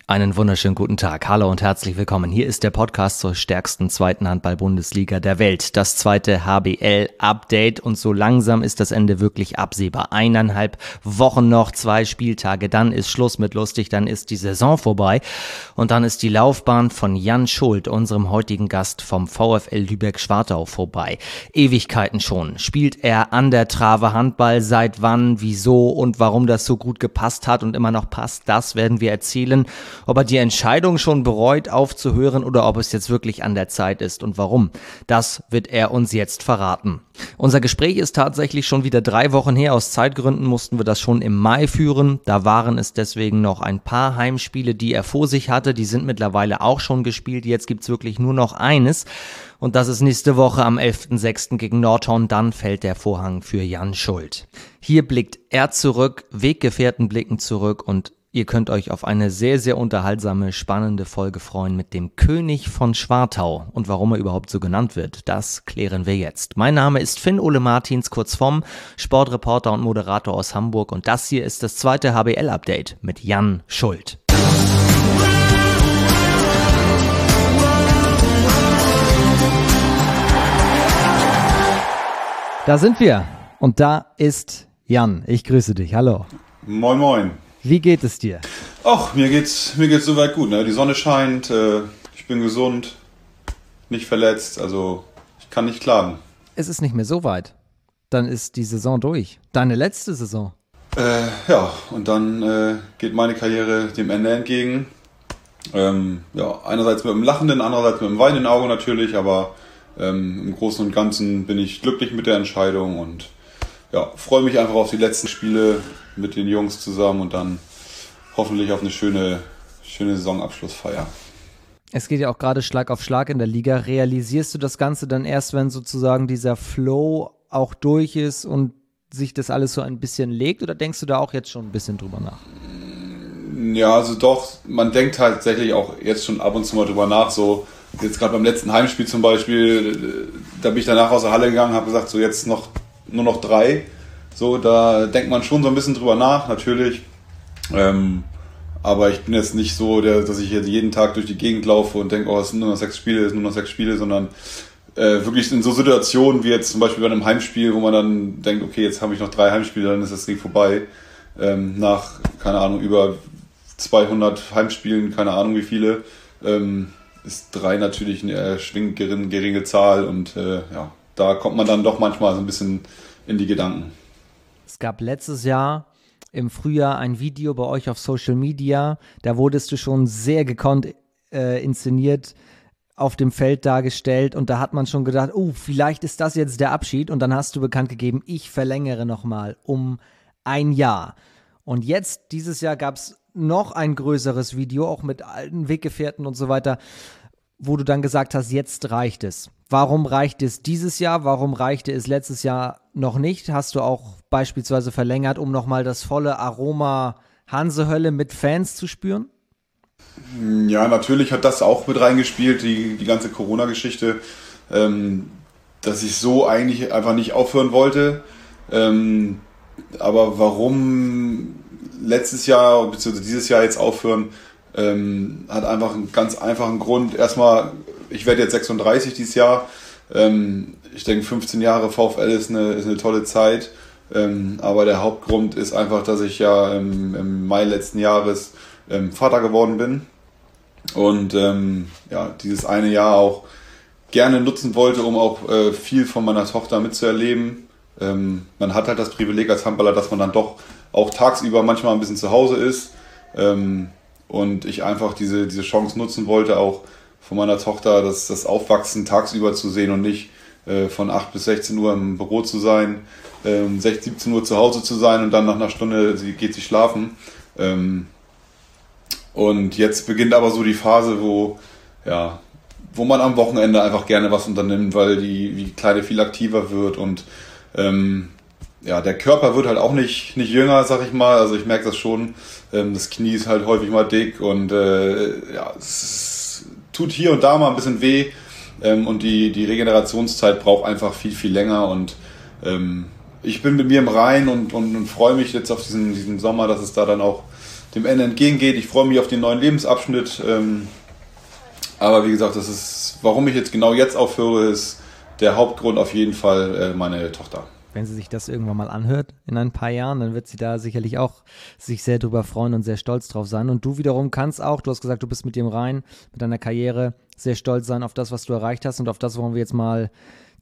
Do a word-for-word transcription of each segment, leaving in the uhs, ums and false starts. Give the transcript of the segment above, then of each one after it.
Einen wunderschönen guten Tag. Hallo und herzlich willkommen. Hier ist der Podcast zur stärksten zweiten Handball-Bundesliga der Welt. Das zweite H B L-Update und so langsam ist das Ende wirklich absehbar. Eineinhalb Wochen noch, zwei Spieltage, dann ist Schluss mit lustig, dann ist die Saison vorbei und dann ist die Laufbahn von Jan Schult, unserem heutigen Gast vom VfL Lübeck-Schwartau, vorbei. Ewigkeiten schon spielt er an der Trave Handball. Seit wann, wieso und warum das so gut gepasst hat und immer noch passt, das werden wir erzählen. Ob er die Entscheidung schon bereut, aufzuhören oder ob es jetzt wirklich an der Zeit ist und warum, das wird er uns jetzt verraten. Unser Gespräch ist tatsächlich schon wieder drei Wochen her. Aus Zeitgründen mussten wir das schon im Mai führen. Da waren es deswegen noch ein paar Heimspiele, die er vor sich hatte. Die sind mittlerweile auch schon gespielt. Jetzt gibt's wirklich nur noch eines. Und das ist nächste Woche am elften sechsten gegen Nordhorn. Dann fällt der Vorhang für Jan Schult. Hier blickt er zurück, Weggefährten blicken zurück und ihr könnt euch auf eine sehr, sehr unterhaltsame, spannende Folge freuen mit dem König von Schwartau. Und warum er überhaupt so genannt wird, das klären wir jetzt. Mein Name ist Finn Ole Martins, kurz vom Sportreporter und Moderator aus Hamburg. Und das hier ist das zweite H B L-Update mit Jan Schult. Da sind wir. Und da ist Jan. Ich grüße dich. Hallo. Moin, moin. Wie geht es dir? Ach, mir geht's, mir geht's soweit gut. Ne? Die Sonne scheint, äh, ich bin gesund, nicht verletzt, also ich kann nicht klagen. Es ist nicht mehr so weit. Dann ist die Saison durch. Deine letzte Saison. Äh, ja, und dann äh, geht meine Karriere dem Ende entgegen. Ähm, ja, einerseits mit einem lachenden, andererseits mit einem weinenden Auge natürlich, aber ähm, im Großen und Ganzen bin ich glücklich mit der Entscheidung und ja, freue mich einfach auf die letzten Spiele mit den Jungs zusammen und dann hoffentlich auf eine schöne, schöne Saisonabschlussfeier. Es geht ja auch gerade Schlag auf Schlag in der Liga. Realisierst du das Ganze dann erst, wenn sozusagen dieser Flow auch durch ist und sich das alles so ein bisschen legt, oder denkst du da auch jetzt schon ein bisschen drüber nach? Ja, also doch, man denkt tatsächlich auch jetzt schon ab und zu mal drüber nach, so jetzt gerade beim letzten Heimspiel zum Beispiel, da bin ich danach aus der Halle gegangen, habe gesagt, so jetzt noch nur noch drei. So, da denkt man schon so ein bisschen drüber nach, natürlich. Ähm, aber ich bin jetzt nicht so, der, dass ich jetzt jeden Tag durch die Gegend laufe und denke, oh, es sind nur noch sechs Spiele, es sind nur noch sechs Spiele, sondern äh, wirklich in so Situationen wie jetzt zum Beispiel bei einem Heimspiel, wo man dann denkt, okay, jetzt habe ich noch drei Heimspiele, dann ist das Ding vorbei. Ähm, nach, keine Ahnung, über zweihundert Heimspielen, keine Ahnung wie viele, ähm, ist drei natürlich eine erschwingend geringe, geringe Zahl und äh, ja, da kommt man dann doch manchmal so ein bisschen in die Gedanken. Es gab letztes Jahr im Frühjahr ein Video bei euch auf Social Media, da wurdest du schon sehr gekonnt äh, inszeniert auf dem Feld dargestellt und da hat man schon gedacht, oh, vielleicht ist das jetzt der Abschied, und dann hast du bekannt gegeben, ich verlängere nochmal um ein Jahr. Und jetzt, dieses Jahr, gab es noch ein größeres Video, auch mit alten Weggefährten und so weiter, wo du dann gesagt hast, jetzt reicht es. Warum reicht es dieses Jahr? Warum reichte es letztes Jahr noch nicht? Hast du auch beispielsweise verlängert, um nochmal das volle Aroma Hansehölle mit Fans zu spüren? Ja, natürlich hat das auch mit reingespielt, die, die ganze Corona-Geschichte, ähm, dass ich so eigentlich einfach nicht aufhören wollte. Ähm, aber warum letztes Jahr bzw. dieses Jahr jetzt aufhören, ähm, hat einfach einen ganz einfachen Grund. Erstmal, ich werde jetzt sechsunddreißig dieses Jahr. Ähm, ich denke, fünfzehn Jahre VfL ist eine, ist eine tolle Zeit. Ähm, aber der Hauptgrund ist einfach, dass ich ja im, im Mai letzten Jahres ähm, Vater geworden bin. Und ähm, ja, dieses eine Jahr auch gerne nutzen wollte, um auch äh, viel von meiner Tochter mitzuerleben. Ähm, man hat halt das Privileg als Handballer, dass man dann doch auch tagsüber manchmal ein bisschen zu Hause ist. Ähm, und ich einfach diese, diese Chance nutzen wollte, auch von meiner Tochter das, das Aufwachsen tagsüber zu sehen und nicht äh, von acht bis sechzehn Uhr im Büro zu sein, ähm, sechzehn, siebzehn Uhr zu Hause zu sein und dann nach einer Stunde sie, geht sie schlafen. Ähm, und jetzt beginnt aber so die Phase, wo, ja, wo man am Wochenende einfach gerne was unternimmt, weil die, die Kleine viel aktiver wird und ähm, ja, der Körper wird halt auch nicht, nicht jünger, sag ich mal. Also ich merke das schon. Ähm, das Knie ist halt häufig mal dick und äh, ja, es, es tut hier und da mal ein bisschen weh. Ähm, und die, die Regenerationszeit braucht einfach viel, viel länger. Und ähm, ich bin mit mir im Reinen und, und, und freue mich jetzt auf diesen, diesen Sommer, dass es da dann auch dem Ende entgegengeht. Ich freue mich auf den neuen Lebensabschnitt. Ähm, aber wie gesagt, das ist, warum ich jetzt genau jetzt aufhöre, ist der Hauptgrund auf jeden Fall äh, meine Tochter. Wenn sie sich das irgendwann mal anhört in ein paar Jahren, dann wird sie da sicherlich auch sich sehr drüber freuen und sehr stolz drauf sein. Und du wiederum kannst auch, du hast gesagt, du bist mit dem Rhein, mit deiner Karriere sehr stolz sein auf das, was du erreicht hast, und auf das wollen wir jetzt mal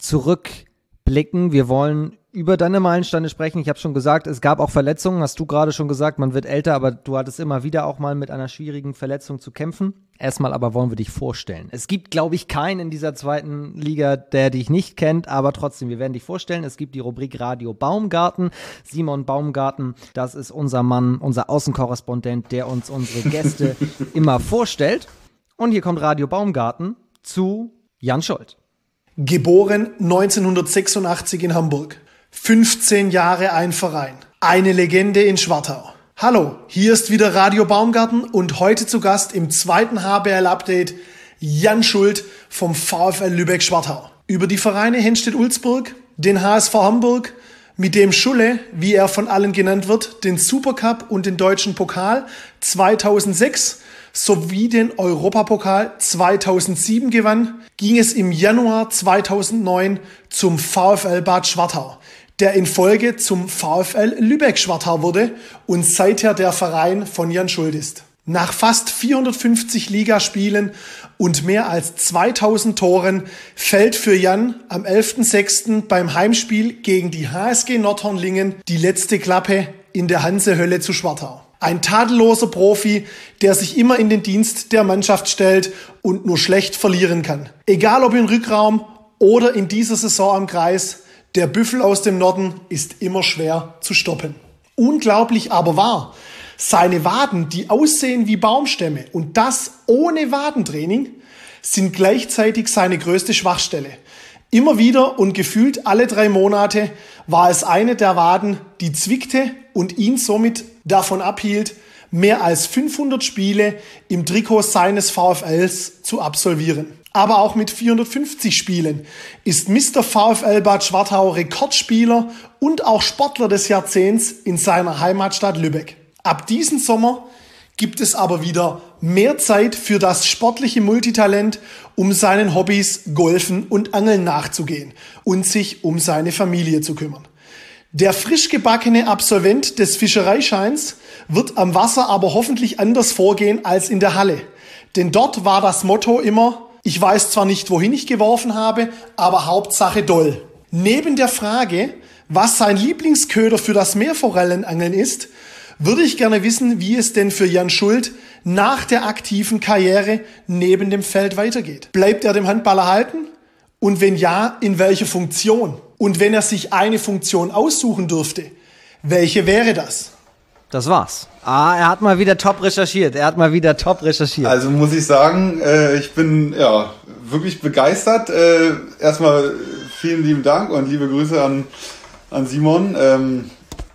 zurückblicken. Wir wollen über deine Meilensteine sprechen. Ich habe schon gesagt, es gab auch Verletzungen, hast du gerade schon gesagt, man wird älter, aber du hattest immer wieder auch mal mit einer schwierigen Verletzung zu kämpfen. Erstmal aber wollen wir dich vorstellen. Es gibt, glaube ich, keinen in dieser zweiten Liga, der dich nicht kennt, aber trotzdem, wir werden dich vorstellen. Es gibt die Rubrik Radio Baumgarten. Simon Baumgarten, das ist unser Mann, unser Außenkorrespondent, der uns unsere Gäste immer vorstellt. Und hier kommt Radio Baumgarten zu Jan Schuld. Geboren neunzehnhundertsechsundachtzig in Hamburg. fünfzehn Jahre ein Verein. Eine Legende in Schwartau. Hallo, hier ist wieder Radio Baumgarten und heute zu Gast im zweiten H B L-Update Jan Schuld vom VfL Lübeck-Schwartau. Über die Vereine Henstedt-Ulzburg, den H S V Hamburg, mit dem Schulle, wie er von allen genannt wird, den Supercup und den Deutschen Pokal zweitausendsechs sowie den Europapokal zweitausendsieben gewann, ging es im Januar zweitausendneun zum VfL Bad Schwartau, der in Folge zum VfL Lübeck-Schwartau wurde und seither der Verein von Jan Schuld ist. Nach fast vierhundertfünfzig Ligaspielen und mehr als zweitausend Toren fällt für Jan am elften sechsten beim Heimspiel gegen die H S G Nordhornlingen die letzte Klappe in der Hansehölle zu Schwartau. Ein tadelloser Profi, der sich immer in den Dienst der Mannschaft stellt und nur schlecht verlieren kann. Egal ob im Rückraum oder in dieser Saison am Kreis, der Büffel aus dem Norden ist immer schwer zu stoppen. Unglaublich aber wahr, seine Waden, die aussehen wie Baumstämme und das ohne Wadentraining, sind gleichzeitig seine größte Schwachstelle. Immer wieder und gefühlt alle drei Monate war es eine der Waden, die zwickte und ihn somit davon abhielt, mehr als fünfhundert Spiele im Trikot seines VfLs zu absolvieren. Aber auch mit vierhundertfünfzig Spielen ist Mister VfL Bad Schwartau Rekordspieler und auch Sportler des Jahrzehnts in seiner Heimatstadt Lübeck. Ab diesem Sommer gibt es aber wieder mehr Zeit für das sportliche Multitalent, um seinen Hobbys Golfen und Angeln nachzugehen und sich um seine Familie zu kümmern. Der frisch gebackene Absolvent des Fischereischeins wird am Wasser aber hoffentlich anders vorgehen als in der Halle. Denn dort war das Motto immer: Ich weiß zwar nicht, wohin ich geworfen habe, aber Hauptsache doll. Neben der Frage, was sein Lieblingsköder für das Meerforellenangeln ist, würde ich gerne wissen, wie es denn für Jan Schuld nach der aktiven Karriere neben dem Feld weitergeht. Bleibt er dem Handball erhalten? Und wenn ja, in welcher Funktion? Und wenn er sich eine Funktion aussuchen dürfte, welche wäre das? Das war's. Ah, er hat mal wieder top recherchiert. Er hat mal wieder top recherchiert. Also muss ich sagen, äh, ich bin ja wirklich begeistert. Äh, erstmal vielen lieben Dank und liebe Grüße an, an Simon. Ähm,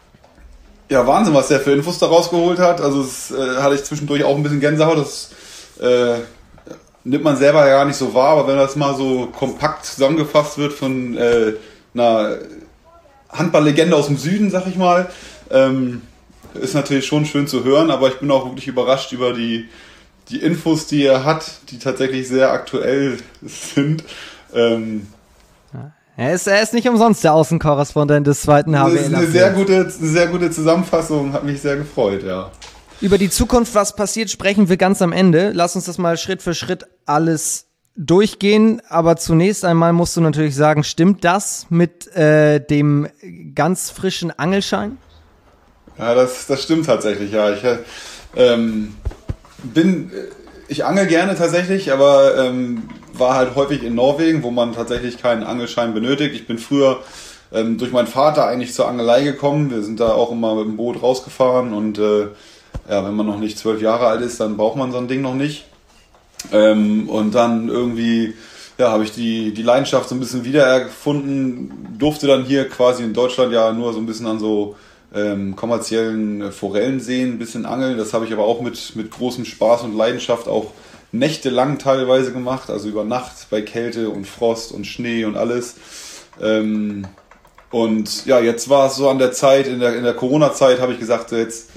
ja, Wahnsinn, was der für Infos da rausgeholt hat. Also das äh, hatte ich zwischendurch auch ein bisschen Gänsehaut. Das äh, nimmt man selber ja gar nicht so wahr, aber wenn das mal so kompakt zusammengefasst wird von äh, einer Handballlegende aus dem Süden, sag ich mal, ähm, ist natürlich schon schön zu hören, aber ich bin auch wirklich überrascht über die, die Infos, die er hat, die tatsächlich sehr aktuell sind. Ähm, er, ist, er ist nicht umsonst der Außenkorrespondent des zweiten H B L. Das ist eine sehr gute, eine sehr gute Zusammenfassung, hat mich sehr gefreut, ja. Über die Zukunft, was passiert, sprechen wir ganz am Ende. Lass uns das mal Schritt für Schritt alles durchgehen, aber zunächst einmal musst du natürlich sagen, stimmt das mit äh, dem ganz frischen Angelschein? Ja, das, das stimmt tatsächlich, ja. Ich ähm, bin, ich angel gerne tatsächlich, aber ähm, war halt häufig in Norwegen, wo man tatsächlich keinen Angelschein benötigt. Ich bin früher ähm, durch meinen Vater eigentlich zur Angelei gekommen. Wir sind da auch immer mit dem Boot rausgefahren und äh, ja, wenn man noch nicht zwölf Jahre alt ist, dann braucht man so ein Ding noch nicht. Ähm, und dann irgendwie, ja, habe ich die, die Leidenschaft so ein bisschen wiedererfunden, durfte dann hier quasi in Deutschland ja nur so ein bisschen an so ähm, kommerziellen Forellenseen ein bisschen angeln. Das habe ich aber auch mit, mit großem Spaß und Leidenschaft auch nächtelang teilweise gemacht, also über Nacht bei Kälte und Frost und Schnee und alles. Ähm, und ja, jetzt war es so an der Zeit, in der, in der Corona-Zeit habe ich gesagt, jetzt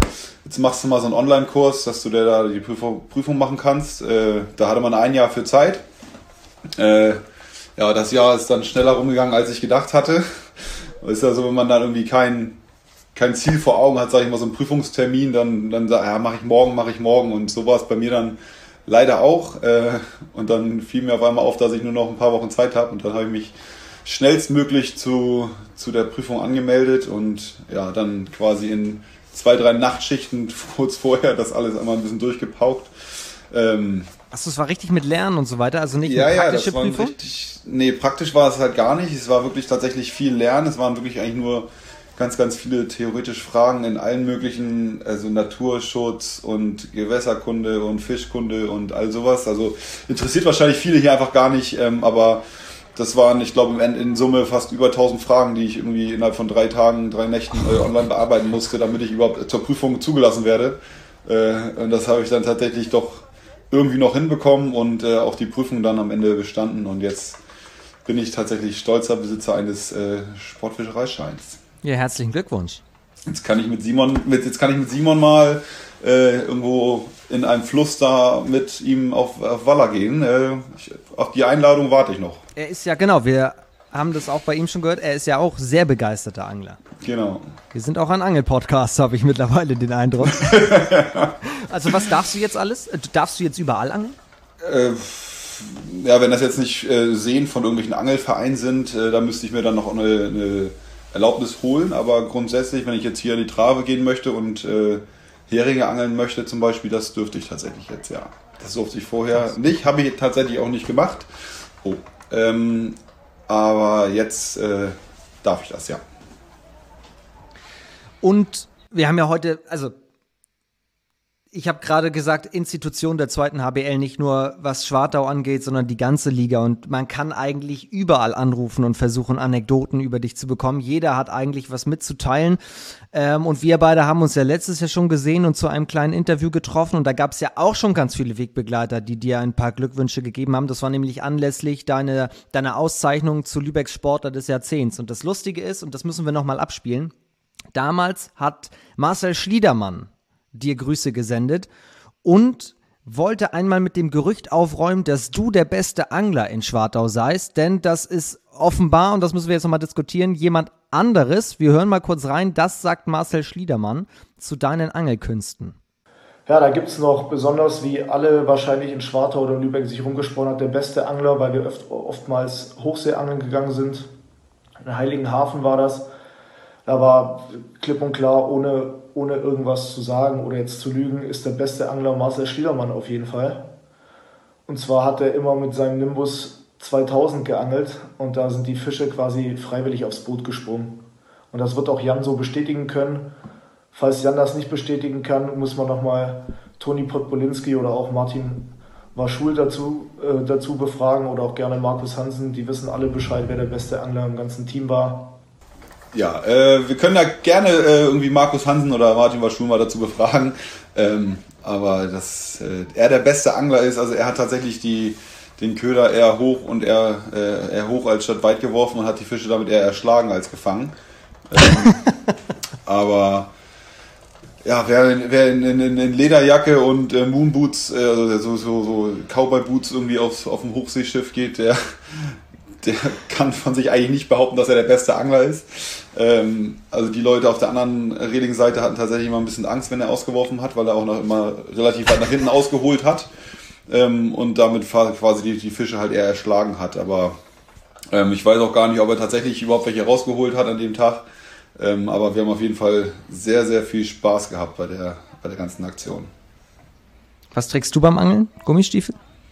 jetzt machst du mal so einen Online-Kurs, dass du da die Prüfung, Prüfung machen kannst. Äh, da hatte man ein Jahr für Zeit. Äh, ja, das Jahr ist dann schneller rumgegangen, als ich gedacht hatte. Ist ja so, wenn man dann irgendwie kein, kein Ziel vor Augen hat, sage ich mal, so einen Prüfungstermin, dann, dann ja, mache ich morgen, mache ich morgen. Und so war es bei mir dann leider auch. Äh, und dann fiel mir auf einmal auf, dass ich nur noch ein paar Wochen Zeit habe. Und dann habe ich mich schnellstmöglich zu, zu der Prüfung angemeldet und ja, dann quasi in zwei, drei Nachtschichten kurz vorher das alles einmal ein bisschen durchgepaukt. Ähm, Achso, es war richtig mit Lernen und so weiter, also nicht ja, eine praktische ja, das war Prüfung? Richtig, nee, praktisch war es halt gar nicht. Es war wirklich tatsächlich viel Lernen. Es waren wirklich eigentlich nur ganz, ganz viele theoretische Fragen in allen möglichen, also Naturschutz und Gewässerkunde und Fischkunde und all sowas. Also interessiert wahrscheinlich viele hier einfach gar nicht, ähm, aber das waren, ich glaube, in, in Summe fast über tausend Fragen, die ich irgendwie innerhalb von drei Tagen, drei Nächten äh, online bearbeiten musste, damit ich überhaupt zur Prüfung zugelassen werde. Äh, und das habe ich dann tatsächlich doch irgendwie noch hinbekommen und äh, auch die Prüfung dann am Ende bestanden. Und jetzt bin ich tatsächlich stolzer Besitzer eines äh, Sportfischereischeins. Ja, herzlichen Glückwunsch. Jetzt kann ich mit Simon, mit, jetzt kann ich mit Simon mal äh, irgendwo in einem Fluss da mit ihm auf, auf Waller gehen. Äh, ich, auf die Einladung warte ich noch. Er ist ja, genau, wir haben das auch bei ihm schon gehört, er ist ja auch sehr begeisterter Angler. Genau. Wir sind auch ein Angel-Podcast, habe ich mittlerweile den Eindruck. Also was darfst du jetzt alles? Darfst du jetzt überall angeln? Äh, ja, wenn das jetzt nicht äh, Seen von irgendwelchen Angelvereinen sind, äh, da müsste ich mir dann noch eine, eine Erlaubnis holen. Aber grundsätzlich, wenn ich jetzt hier in die Trave gehen möchte und äh, Heringe angeln möchte zum Beispiel, das dürfte ich tatsächlich jetzt, ja. Das durfte ich vorher nicht, habe ich tatsächlich auch nicht gemacht. Oh. Ähm, aber jetzt äh, darf ich das, ja. Und wir haben ja heute, also ich habe gerade gesagt, Institution der zweiten H B L, nicht nur was Schwartau angeht, sondern die ganze Liga. Und man kann eigentlich überall anrufen und versuchen, Anekdoten über dich zu bekommen. Jeder hat eigentlich was mitzuteilen. Ähm, und wir beide haben uns ja letztes Jahr schon gesehen und zu einem kleinen Interview getroffen. Und da gab es ja auch schon ganz viele Wegbegleiter, die dir ein paar Glückwünsche gegeben haben. Das war nämlich anlässlich deiner deine Auszeichnung zu Lübecks Sportler des Jahrzehnts. Und das Lustige ist, und das müssen wir nochmal abspielen, damals hat Marcel Schliedermann dir Grüße gesendet und wollte einmal mit dem Gerücht aufräumen, dass du der beste Angler in Schwartau seist, denn das ist offenbar, und das müssen wir jetzt nochmal diskutieren, jemand anderes. Wir hören mal kurz rein, das sagt Marcel Schliedermann zu deinen Angelkünsten. Ja, da gibt es noch besonders, wie alle wahrscheinlich in Schwartau oder in Lübeck sich rumgesprochen hat, der beste Angler, weil wir oft, oftmals Hochseeangeln gegangen sind. In Heiligenhafen war das. Da war klipp und klar, ohne, ohne irgendwas zu sagen oder jetzt zu lügen, ist der beste Angler Marcel Schliedermann auf jeden Fall. Und zwar hat er immer mit seinem Nimbus zweitausend geangelt und da sind die Fische quasi freiwillig aufs Boot gesprungen. Und das wird auch Jan so bestätigen können. Falls Jan das nicht bestätigen kann, muss man nochmal Toni Podbolinski oder auch Martin Waschul dazu, äh, dazu befragen oder auch gerne Markus Hansen. Die wissen alle Bescheid, wer der beste Angler im ganzen Team war. Ja, äh, wir können da gerne äh, irgendwie Markus Hansen oder Martin Waschul mal dazu befragen. Ähm, aber dass äh, er der beste Angler ist, also er hat tatsächlich die, den Köder eher hoch und eher, äh, eher hoch als statt weit geworfen und hat die Fische damit eher erschlagen als gefangen. Ähm, aber ja, wer, wer in, in, in Lederjacke und äh, Moonboots, äh, also so, so, so Cowboy-Boots irgendwie aufs, auf dem Hochseeschiff geht, der, der kann von sich eigentlich nicht behaupten, dass er der beste Angler ist. Ähm, also die Leute auf der anderen Reling-Seite hatten tatsächlich immer ein bisschen Angst, wenn er ausgeworfen hat, weil er auch noch immer relativ weit nach hinten ausgeholt hat ähm, und damit quasi die, die Fische halt eher erschlagen hat. Aber ähm, ich weiß auch gar nicht, ob er tatsächlich überhaupt welche rausgeholt hat an dem Tag. Ähm, aber wir haben auf jeden Fall sehr, sehr viel Spaß gehabt bei der, bei der ganzen Aktion. Was trägst du beim Angeln? Gummistiefel?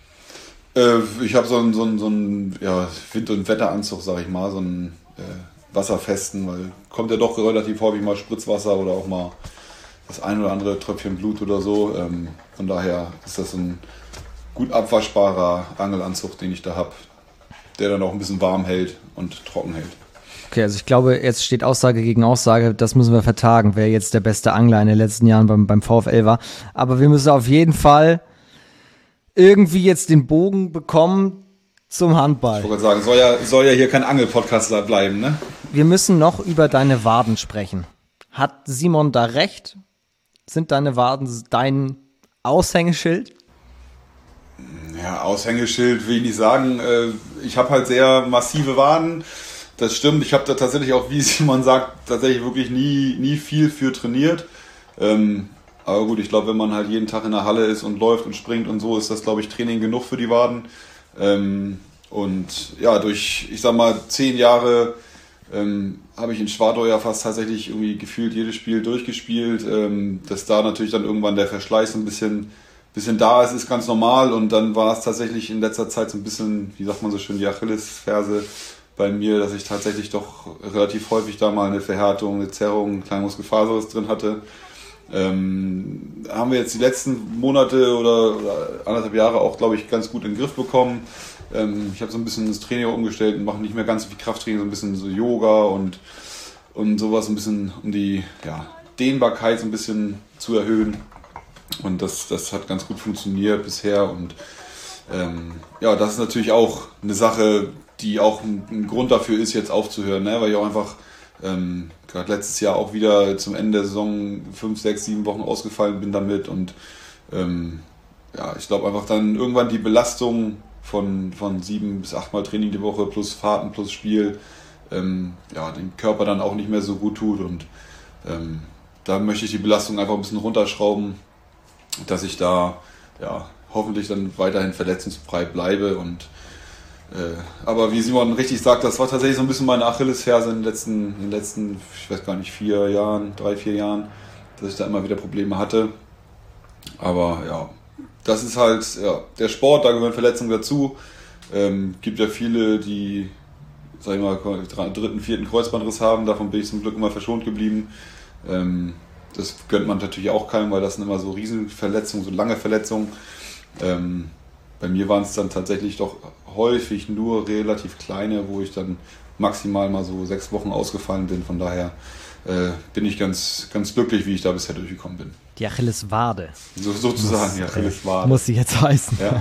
Äh, ich habe so einen, so einen, so einen ja, Wind- und Wetteranzug, sag ich mal, so einen äh, wasserfesten, weil kommt ja doch relativ häufig mal Spritzwasser oder auch mal das ein oder andere Tröpfchen Blut oder so. Ähm, von daher ist das ein gut abwaschbarer Angelanzug, den ich da habe, der dann auch ein bisschen warm hält und trocken hält. Okay, also ich glaube, jetzt steht Aussage gegen Aussage, das müssen wir vertagen, wer jetzt der beste Angler in den letzten Jahren beim, beim VfL war. Aber wir müssen auf jeden Fall irgendwie jetzt den Bogen bekommen zum Handball. Ich wollte sagen, soll ja, soll ja hier kein Angel-Podcast bleiben, ne? Wir müssen noch über deine Waden sprechen. Hat Simon da recht? Sind deine Waden dein Aushängeschild? Ja, Aushängeschild will ich nicht sagen. Ich habe halt sehr massive Waden. Das stimmt. Ich habe da tatsächlich auch, wie Simon sagt, tatsächlich wirklich nie, nie viel für trainiert. Ähm, aber gut, ich glaube, wenn man halt jeden Tag in der Halle ist und läuft und springt und so, ist das, glaube ich, Training genug für die Waden. Ähm, und ja, durch, ich sag mal, zehn Jahre ähm, habe ich in Schwartau ja fast tatsächlich irgendwie gefühlt jedes Spiel durchgespielt. Ähm, dass da natürlich dann irgendwann der Verschleiß ein bisschen, bisschen da ist, ist ganz normal. Und dann war es tatsächlich in letzter Zeit so ein bisschen, wie sagt man so schön, die Achillesferse bei mir, dass ich tatsächlich doch relativ häufig da mal eine Verhärtung, eine Zerrung, ein kleiner Muskelfaserriss drin hatte. Ähm, haben wir jetzt die letzten Monate oder, oder anderthalb Jahre auch, glaube ich, ganz gut in den Griff bekommen. Ähm, ich habe so ein bisschen das Training umgestellt und mache nicht mehr ganz so viel Krafttraining, so ein bisschen so Yoga und, und sowas, ein bisschen um die ja, Dehnbarkeit so ein bisschen zu erhöhen. Und das, das hat ganz gut funktioniert bisher. Und ähm, ja, das ist natürlich auch eine Sache, die auch ein, ein Grund dafür ist, jetzt aufzuhören, ne? Weil ich auch einfach ähm, gerade letztes Jahr auch wieder zum Ende der Saison fünf, sechs, sieben Wochen ausgefallen bin damit und ähm, ja, ich glaube einfach dann irgendwann die Belastung von, von sieben bis acht Mal Training die Woche plus Fahrten plus Spiel ähm, ja, dem Körper dann auch nicht mehr so gut tut und ähm, da möchte ich die Belastung einfach ein bisschen runterschrauben, dass ich da ja, hoffentlich dann weiterhin verletzungsfrei bleibe und Äh, aber wie Simon richtig sagt, das war tatsächlich so ein bisschen meine Achillesferse in den letzten, in den letzten, ich weiß gar nicht, vier Jahren, drei, vier Jahren, dass ich da immer wieder Probleme hatte. Aber ja, das ist halt ja, der Sport, da gehören Verletzungen dazu. Ähm, gibt ja viele, die, sag ich mal, dritten, vierten Kreuzbandriss haben, davon bin ich zum Glück immer verschont geblieben. Ähm, das gönnt man natürlich auch keinem, weil das sind immer so Riesenverletzungen, so lange Verletzungen. Ähm, bei mir waren es dann tatsächlich doch häufig nur relativ kleine, wo ich dann maximal mal so sechs Wochen ausgefallen bin. Von daher äh, bin ich ganz, ganz glücklich, wie ich da bisher durchgekommen bin. Die Achilleswade. So, sozusagen, die Achilleswade. Muss sie jetzt heißen. Ja.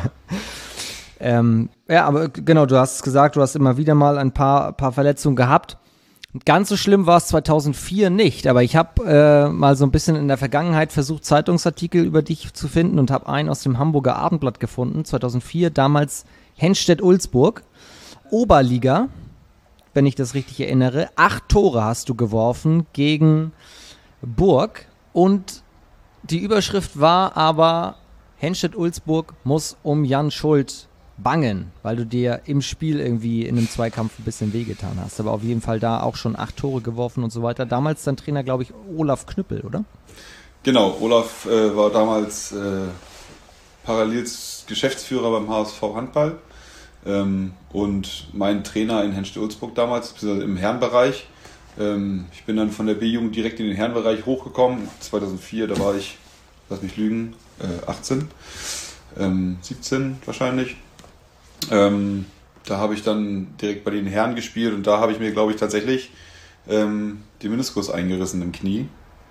ähm, ja, aber genau, du hast gesagt, du hast immer wieder mal ein paar, paar Verletzungen gehabt. Ganz so schlimm war es zweitausendvier nicht, aber ich habe äh, mal so ein bisschen in der Vergangenheit versucht, Zeitungsartikel über dich zu finden und habe einen aus dem Hamburger Abendblatt gefunden, zweitausendvier, damals Henstedt-Ulzburg, Oberliga, wenn ich das richtig erinnere. Acht Tore hast du geworfen gegen Burg und die Überschrift war aber, Henstedt-Ulzburg muss um Jan Schuld bangen, weil du dir im Spiel irgendwie in einem Zweikampf ein bisschen wehgetan hast. Aber auf jeden Fall da auch schon acht Tore geworfen und so weiter. Damals dein Trainer, glaube ich, Olaf Knüppel, oder? Genau, Olaf äh, war damals äh, parallel Geschäftsführer beim H S V Handball ähm, und mein Trainer in Henstedt-Ulzburg damals, beziehungsweise im Herrenbereich. Ähm, ich bin dann von der B-Jugend direkt in den Herrenbereich hochgekommen. zweitausendvier, da war ich, lass mich lügen, äh, achtzehn, ähm, siebzehn wahrscheinlich. Ähm, da habe ich dann direkt bei den Herren gespielt und da habe ich mir, glaube ich, tatsächlich ähm, den Meniskus eingerissen im Knie.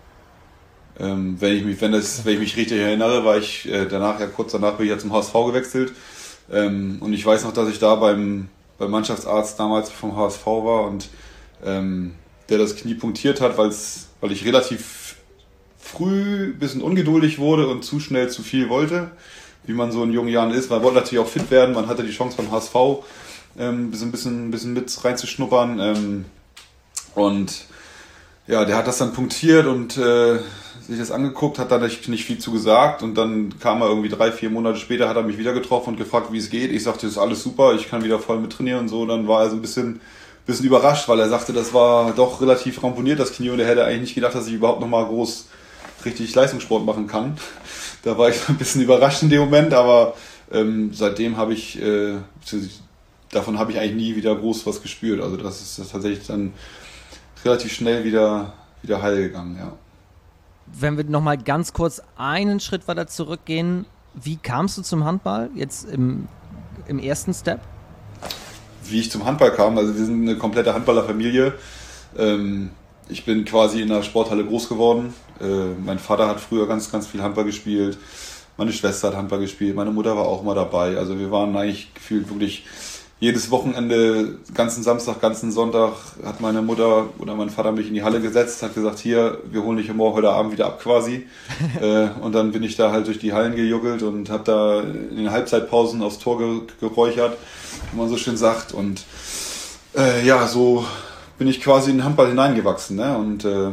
Ähm, wenn, ich mich, wenn, das, wenn ich mich richtig erinnere, war ich äh, danach, ja kurz danach bin ich ja zum H S V gewechselt. Ähm, und ich weiß noch, dass ich da beim, beim Mannschaftsarzt damals vom H S V war und ähm, der das Knie punktiert hat, weil's, weil ich relativ früh ein bisschen ungeduldig wurde und zu schnell zu viel wollte, wie man so in jungen Jahren ist. Man wollte natürlich auch fit werden, man hatte die Chance beim H S V ähm, ein bisschen, ein bisschen mit reinzuschnuppern. Ähm, und ja, der hat das dann punktiert und äh, sich das angeguckt, hat da nicht, nicht viel zu gesagt und dann kam er irgendwie drei, vier Monate später, hat er mich wieder getroffen und gefragt, wie es geht. Ich sagte, das ist alles super, ich kann wieder voll mit trainieren und so. Dann war er so ein bisschen, bisschen überrascht, weil er sagte, das war doch relativ ramponiert, das Knie, und er hätte eigentlich nicht gedacht, dass ich überhaupt nochmal groß richtig Leistungssport machen kann. Da war ich ein bisschen überrascht in dem Moment, aber ähm, seitdem habe ich, äh, davon habe ich eigentlich nie wieder groß was gespürt. Also das ist das tatsächlich dann relativ schnell wieder, wieder heil gegangen, ja. Wenn wir nochmal ganz kurz einen Schritt weiter zurückgehen, wie kamst du zum Handball jetzt im, im ersten Step? Wie ich zum Handball kam, also wir sind eine komplette Handballerfamilie. Ähm, ich bin quasi in der Sporthalle groß geworden. Äh, mein Vater hat früher ganz, ganz viel Handball gespielt. Meine Schwester hat Handball gespielt. Meine Mutter war auch immer dabei. Also wir waren eigentlich gefühlt wirklich jedes Wochenende, ganzen Samstag, ganzen Sonntag hat meine Mutter oder mein Vater mich in die Halle gesetzt, hat gesagt, hier, wir holen dich morgen heute Abend wieder ab quasi. äh, und dann bin ich da halt durch die Hallen gejuggelt und habe da in den Halbzeitpausen aufs Tor ge- geräuchert, wie man so schön sagt. Und äh, ja, so bin ich quasi in den Handball hineingewachsen. Ne? Und äh,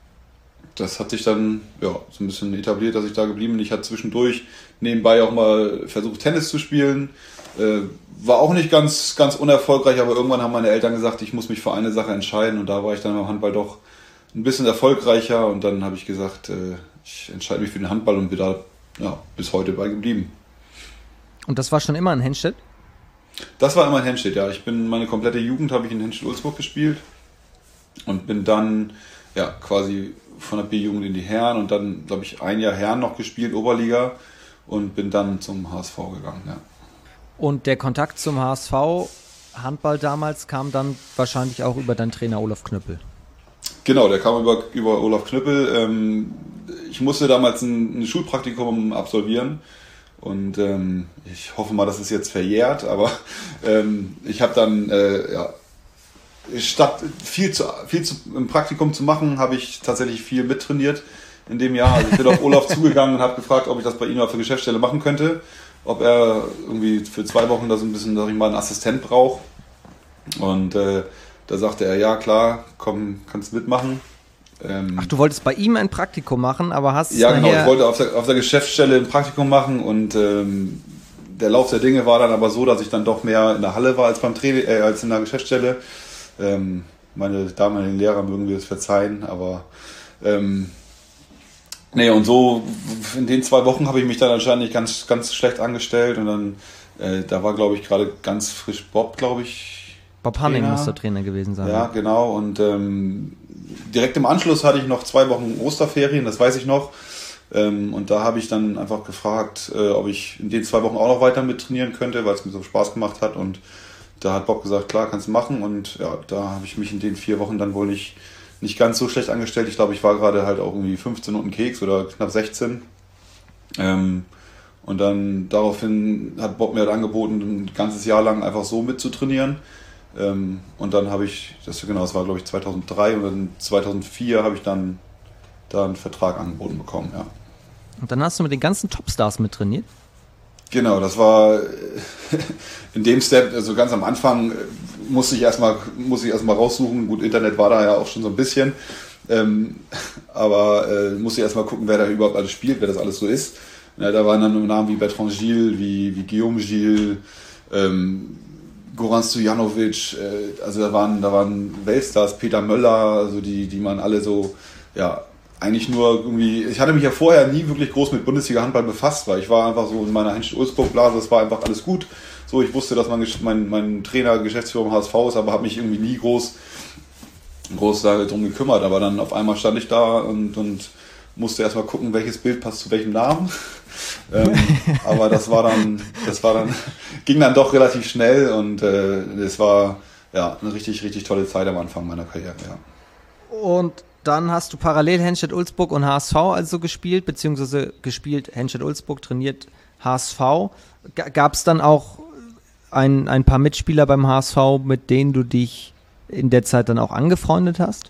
das hat sich dann ja, so ein bisschen etabliert, dass ich da geblieben bin. Ich hatte zwischendurch nebenbei auch mal versucht, Tennis zu spielen. Äh, war auch nicht ganz, ganz unerfolgreich, aber irgendwann haben meine Eltern gesagt, ich muss mich für eine Sache entscheiden. Und da war ich dann beim Handball doch ein bisschen erfolgreicher. Und dann habe ich gesagt, äh, ich entscheide mich für den Handball und bin da ja, bis heute bei geblieben. Und das war schon immer in Henstedt? Das war immer in Henstedt, ja. Ich bin, meine komplette Jugend habe ich in Henstedt-Ulzburg gespielt. Und bin dann ja quasi von der B-Jugend in die Herren und dann, glaube ich, ein Jahr Herren noch gespielt, Oberliga, und bin dann zum H S V gegangen, ja. Und der Kontakt zum H S V, Handball damals, kam dann wahrscheinlich auch über deinen Trainer Olaf Knüppel. Genau, der kam über, über Olaf Knüppel. Ähm, ich musste damals ein, ein Schulpraktikum absolvieren und ähm, ich hoffe mal, das ist jetzt verjährt, aber ähm, ich habe dann, äh, ja, statt viel, zu, viel zu, im Praktikum zu machen, habe ich tatsächlich viel mittrainiert in dem Jahr. Also ich bin auf Olaf zugegangen und habe gefragt, ob ich das bei ihm auf der Geschäftsstelle machen könnte. Ob er irgendwie für zwei Wochen da so ein bisschen, sag ich mal, einen Assistent braucht. Und äh, da sagte er, ja klar, komm, kannst mitmachen. Ähm, Ach, du wolltest bei ihm ein Praktikum machen, aber hast Ja, genau, nachher... ich wollte auf der, auf der Geschäftsstelle ein Praktikum machen und ähm, der Lauf der Dinge war dann aber so, dass ich dann doch mehr in der Halle war als beim Training, äh, als in der Geschäftsstelle. Ähm, meine damaligen Lehrer mögen mir das verzeihen, aber ähm, nee, und so in den zwei Wochen habe ich mich dann anscheinend ganz, ganz schlecht angestellt und dann, äh, da war, glaube ich, gerade ganz frisch Bob, glaube ich. Bob Hanning Trainer. muss der Trainer gewesen sein. Ja, genau. Und ähm, direkt im Anschluss hatte ich noch zwei Wochen Osterferien, das weiß ich noch. Ähm, und da habe ich dann einfach gefragt, äh, ob ich in den zwei Wochen auch noch weiter mit trainieren könnte, weil es mir so Spaß gemacht hat. Und da hat Bob gesagt, klar, kannst du machen. Und ja, da habe ich mich in den vier Wochen dann wohl nicht nicht ganz so schlecht angestellt. Ich glaube, ich war gerade halt auch irgendwie fünfzehn und ein Keks oder knapp sechzehn. Ähm, und dann daraufhin hat Bob mir halt angeboten, ein ganzes Jahr lang einfach so mitzutrainieren. Ähm, und dann habe ich, das genau, das war glaube ich zweitausenddrei und dann zweitausendvier habe ich dann da einen Vertrag angeboten bekommen, ja. Und dann hast du mit den ganzen Topstars mittrainiert? Genau, das war in dem Step, also ganz am Anfang musste ich erstmal musste ich erstmal raussuchen. Gut, Internet war da ja auch schon so ein bisschen, ähm, aber äh, musste ich erstmal gucken, wer da überhaupt alles spielt, wer das alles so ist. Ja, da waren dann Namen wie Bertrand Gilles, wie, wie Guillaume Gilles, ähm, Goran Stojanovic, äh, also da waren da waren Weltstars, Peter Möller, also die die man alle so ja eigentlich nur irgendwie, ich hatte mich ja vorher nie wirklich groß mit Bundesliga-Handball befasst, weil ich war einfach so in meiner Henstedt-Ulzburg-Blase, es war einfach alles gut. So, ich wusste, dass mein, mein, mein Trainer Geschäftsführer im H S V ist, aber habe mich irgendwie nie groß, groß darum gekümmert. Aber dann auf einmal stand ich da und, und musste erstmal gucken, welches Bild passt zu welchem Namen. ähm, aber das war dann, das war dann, ging dann doch relativ schnell und äh, es war ja eine richtig, richtig tolle Zeit am Anfang meiner Karriere, ja. Und dann hast du parallel Henstedt-Ulzburg und H S V also gespielt, beziehungsweise gespielt Henstedt-Ulzburg, trainiert H S V. G- Gab es dann auch ein, ein paar Mitspieler beim H S V, mit denen du dich in der Zeit dann auch angefreundet hast?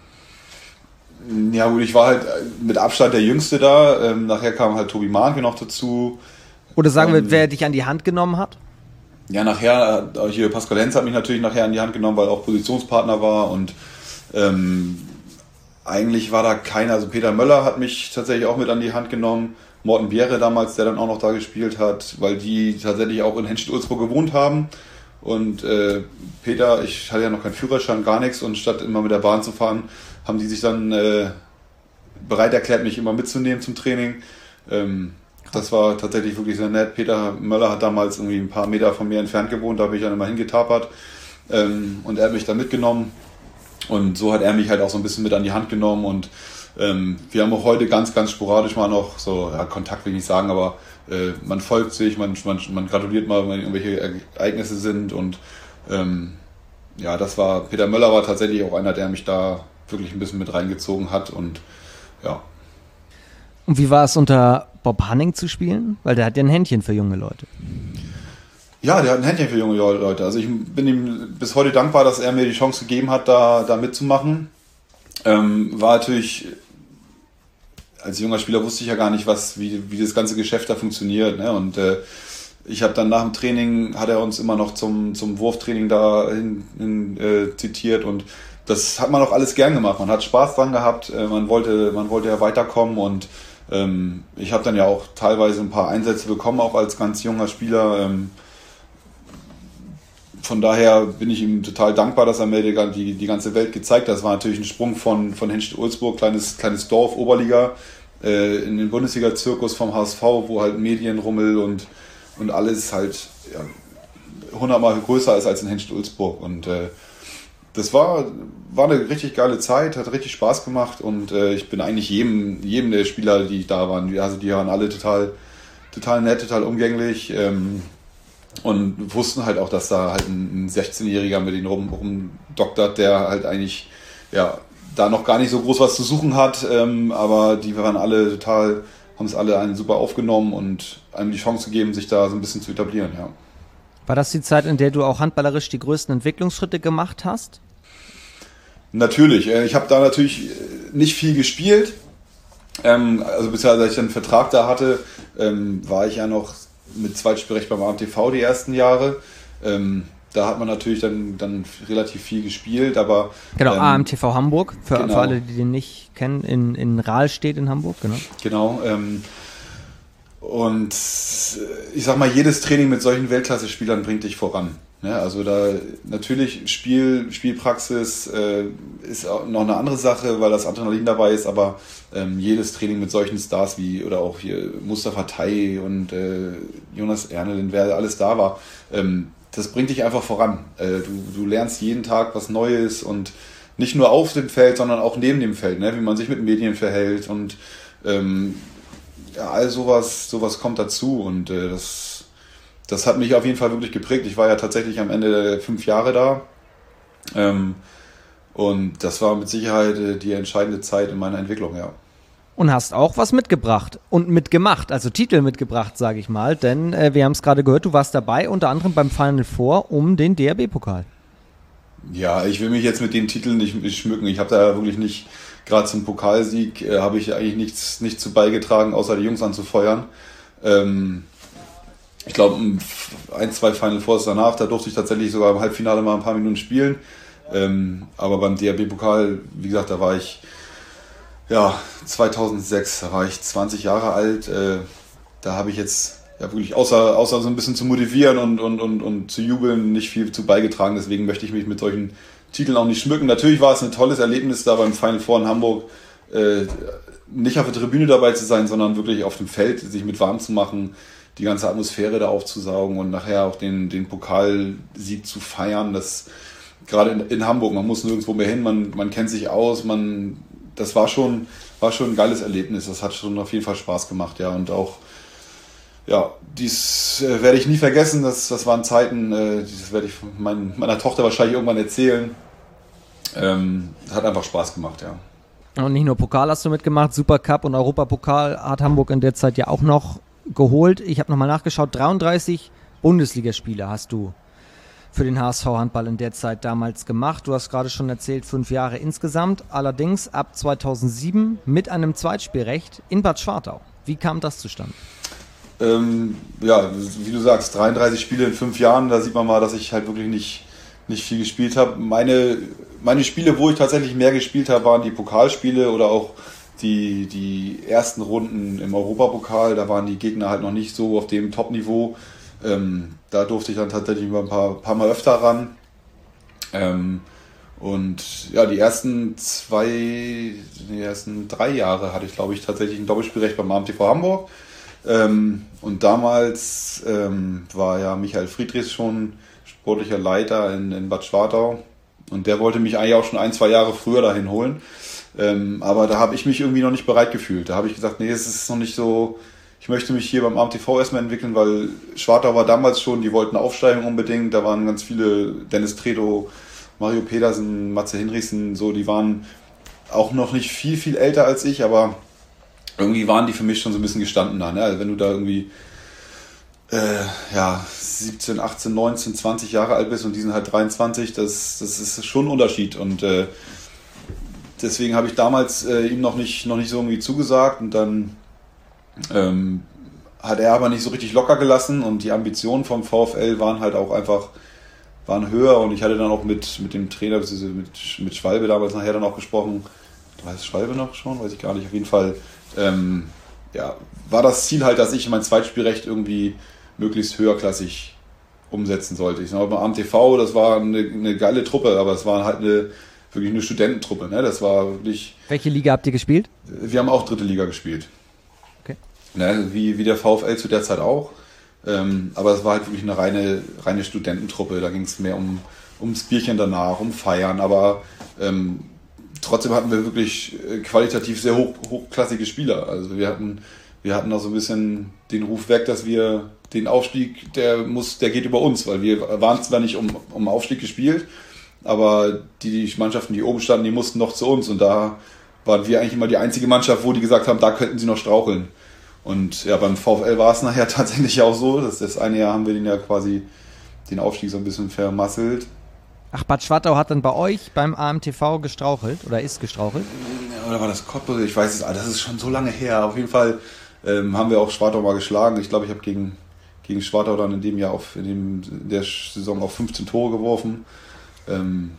Ja gut, ich war halt mit Abstand der Jüngste da. Ähm, nachher kam halt Tobi Mahnke noch dazu. Oder sagen wir, Ähm, wer dich an die Hand genommen hat? Ja, nachher, äh, hier Pascal Lenz hat mich natürlich nachher an die Hand genommen, weil er auch Positionspartner war und ähm, eigentlich war da keiner, also Peter Möller hat mich tatsächlich auch mit an die Hand genommen, Morten Bjerre damals, der dann auch noch da gespielt hat, weil die tatsächlich auch in Henstedt-Ulzburg gewohnt haben und äh, Peter, ich hatte ja noch keinen Führerschein, gar nichts und statt immer mit der Bahn zu fahren, haben die sich dann äh, bereit erklärt, mich immer mitzunehmen zum Training. Ähm, das war tatsächlich wirklich sehr nett. Peter Möller hat damals irgendwie ein paar Meter von mir entfernt gewohnt, da bin ich dann immer hingetapert ähm, und er hat mich dann mitgenommen. Und so hat er mich halt auch so ein bisschen mit an die Hand genommen und ähm, wir haben auch heute ganz, ganz sporadisch mal noch so, ja, Kontakt will ich nicht sagen, aber äh, man folgt sich, man, man, man gratuliert mal, wenn irgendwelche Ereignisse sind und ähm, ja, das war, Peter Möller war tatsächlich auch einer, der mich da wirklich ein bisschen mit reingezogen hat und ja. Und wie war es unter Bob Hanning zu spielen? Weil der hat ja ein Händchen für junge Leute. Ja, der hat ein Händchen für junge Leute. Also ich bin ihm bis heute dankbar, dass er mir die Chance gegeben hat, da, da mitzumachen. Ähm, war natürlich, als junger Spieler wusste ich ja gar nicht, was, wie, wie das ganze Geschäft da funktioniert. Ne? Und äh, ich habe dann nach dem Training, hat er uns immer noch zum, zum Wurftraining da hin, hin äh, zitiert und das hat man auch alles gern gemacht. Man hat Spaß dran gehabt, äh, man wollte, man wollte ja weiterkommen und ähm, ich habe dann ja auch teilweise ein paar Einsätze bekommen, auch als ganz junger Spieler. Ähm, Von daher bin ich ihm total dankbar, dass er mir die, die, die ganze Welt gezeigt hat. Das war natürlich ein Sprung von, von Henstedt-Ulzburg, kleines, kleines Dorf, Oberliga, äh, in den Bundesliga-Zirkus vom H S V, wo halt Medienrummel und, und alles halt ja, hundertmal größer ist als in Henstedt-Ulzburg. Und äh, das war, war eine richtig geile Zeit, hat richtig Spaß gemacht und äh, ich bin eigentlich jedem, jedem der Spieler, die da waren, also die waren alle total, total nett, total umgänglich. Ähm, Und wussten halt auch, dass da halt ein sechzehnjähriger mit ihnen rum, rumdoktert, der halt eigentlich ja da noch gar nicht so groß was zu suchen hat. Ähm, aber die waren alle total, haben es alle einen super aufgenommen und einem die Chance gegeben, sich da so ein bisschen zu etablieren, ja. War das die Zeit, in der du auch handballerisch die größten Entwicklungsschritte gemacht hast? Natürlich. Ich habe da natürlich nicht viel gespielt. Ähm, also bisher, als ich einen Vertrag da hatte, ähm, war ich ja noch mit Zweitspielrecht beim A M T V die ersten Jahre. Ähm, da hat man natürlich dann, dann relativ viel gespielt, aber... Genau, ähm, A M T V Hamburg, für, genau. für alle, die den nicht kennen, in, in Rahlstedt in Hamburg, genau. Genau, ähm, und ich sag mal, jedes Training mit solchen Weltklasse-Spielern bringt dich voran. Ja, also da natürlich Spiel, Spielpraxis äh, ist auch noch eine andere Sache, weil das Adrenalin dabei ist, aber ähm, jedes Training mit solchen Stars wie oder auch hier Mustafa Tai und äh, Jonas Ernelin, wer alles da war, ähm, das bringt dich einfach voran. Äh, du, du lernst jeden Tag was Neues und nicht nur auf dem Feld, sondern auch neben dem Feld, ne? Wie man sich mit Medien verhält und ähm, ja, all sowas, sowas kommt dazu und äh, das Das hat mich auf jeden Fall wirklich geprägt. Ich war ja tatsächlich am Ende fünf Jahre da. Ähm, und das war mit Sicherheit äh, die entscheidende Zeit in meiner Entwicklung, ja. Und hast auch was mitgebracht und mitgemacht, also Titel mitgebracht, sage ich mal. Denn äh, wir haben es gerade gehört, du warst dabei, unter anderem beim Final Four um den D R B-Pokal. Ja, ich will mich jetzt mit den Titeln nicht schmücken. Ich habe da wirklich nicht, gerade zum Pokalsieg, äh, habe ich eigentlich nichts, nichts zu beigetragen, außer die Jungs anzufeuern. Ähm, Ich glaube, ein, zwei Final Fours danach, da durfte ich tatsächlich sogar im Halbfinale mal ein paar Minuten spielen. Ähm, aber beim D R B-Pokal, wie gesagt, da war ich ja zweitausendsechs, da war ich zwanzig Jahre alt. Äh, da habe ich jetzt ja wirklich außer, außer so ein bisschen zu motivieren und, und, und, und zu jubeln nicht viel zu beigetragen. Deswegen möchte ich mich mit solchen Titeln auch nicht schmücken. Natürlich war es ein tolles Erlebnis, da beim Final Four in Hamburg äh, nicht auf der Tribüne dabei zu sein, sondern wirklich auf dem Feld sich mit warm zu machen, die ganze Atmosphäre da aufzusaugen und nachher auch den, den Pokalsieg zu feiern. Das gerade in, in Hamburg, man muss nirgendwo mehr hin, man, man kennt sich aus, man, das war schon, war schon ein geiles Erlebnis. Das hat schon auf jeden Fall Spaß gemacht, ja. Und auch, ja, dies äh, werde ich nie vergessen. Das, das waren Zeiten, äh, das werde ich mein, meiner Tochter wahrscheinlich irgendwann erzählen. Ähm, hat einfach Spaß gemacht, ja. Und nicht nur Pokal hast du mitgemacht, Supercup und Europapokal hat Hamburg in der Zeit ja auch noch geholt. Ich habe nochmal nachgeschaut, dreiunddreißig Bundesligaspiele hast du für den H S V Handball in der Zeit damals gemacht. Du hast gerade schon erzählt, fünf Jahre insgesamt, allerdings ab zweitausendsieben mit einem Zweitspielrecht in Bad Schwartau. Wie kam das zustande? Ähm, ja, wie du sagst, dreiunddreißig Spiele in fünf Jahren, da sieht man mal, dass ich halt wirklich nicht, nicht viel gespielt habe. Meine, meine Spiele, wo ich tatsächlich mehr gespielt habe, waren die Pokalspiele oder auch Die, die ersten Runden im Europapokal, da waren die Gegner halt noch nicht so auf dem Top-Niveau. Ähm, da durfte ich dann tatsächlich mal ein paar, paar Mal öfter ran. Ähm, und ja, die ersten zwei, die ersten drei Jahre hatte ich, glaube ich, tatsächlich ein Doppelspielrecht beim A M T V Hamburg. Ähm, und damals ähm, war ja Michael Friedrichs schon sportlicher Leiter in, in Bad Schwartau. Und der wollte mich eigentlich auch schon ein, zwei Jahre früher dahin holen. Ähm, aber da habe ich mich irgendwie noch nicht bereit gefühlt. Da habe ich gesagt, nee, es ist noch nicht so, ich möchte mich hier beim A M T V erstmal entwickeln, weil Schwartau war damals schon, die wollten aufsteigen unbedingt, da waren ganz viele, Dennis Tredo, Mario Pedersen, Matze Hinrichsen, so, die waren auch noch nicht viel, viel älter als ich, aber irgendwie waren die für mich schon so ein bisschen gestanden da, ne? Also wenn du da irgendwie äh, ja, siebzehn, achtzehn, neunzehn, zwanzig Jahre alt bist und die sind halt dreiundzwanzig, das, das ist schon ein Unterschied. Und äh, deswegen habe ich damals äh, ihm noch nicht, noch nicht so irgendwie zugesagt und dann ähm, hat er aber nicht so richtig locker gelassen und die Ambitionen vom VfL waren halt auch einfach waren höher und ich hatte dann auch mit, mit dem Trainer, mit, mit Schwalbe damals nachher dann auch gesprochen. Weiß Schwalbe noch schon? Weiß ich gar nicht. Auf jeden Fall ähm, ja, war das Ziel halt, dass ich mein Zweitspielrecht irgendwie möglichst höherklassig umsetzen sollte. Ich sage mal, beim A M T V, das war eine, eine geile Truppe, aber es war halt eine wirklich eine Studententruppe. Ne? Das war wirklich. Welche Liga habt ihr gespielt? Wir haben auch dritte Liga gespielt. Okay. Ne? Wie, wie der VfL zu der Zeit auch. Ähm, aber es war halt wirklich eine reine, reine Studententruppe. Da ging es mehr um ums Bierchen danach, um Feiern. Aber ähm, trotzdem hatten wir wirklich qualitativ sehr hoch, hochklassige Spieler. Also wir hatten, wir hatten auch so ein bisschen den Ruf weg, dass wir den Aufstieg, der muss, der geht über uns, weil wir waren zwar nicht um, um Aufstieg gespielt, aber die Mannschaften, die oben standen, die mussten noch zu uns und da waren wir eigentlich immer die einzige Mannschaft, wo die gesagt haben, da könnten sie noch straucheln. Und ja, beim VfL war es nachher tatsächlich auch so, dass das eine Jahr haben wir den ja quasi den Aufstieg so ein bisschen vermasselt. Ach, Bad Schwartau hat dann bei euch beim A M T V gestrauchelt oder ist gestrauchelt? Ja, oder war das Cottbus? Ich weiß es, das ist schon so lange her. Auf jeden Fall ähm, haben wir auch Schwartau mal geschlagen. Ich glaube, ich habe gegen, gegen Schwartau dann in dem Jahr, auf, in, dem, in der Saison auch fünfzehn Tore geworfen. Ähm,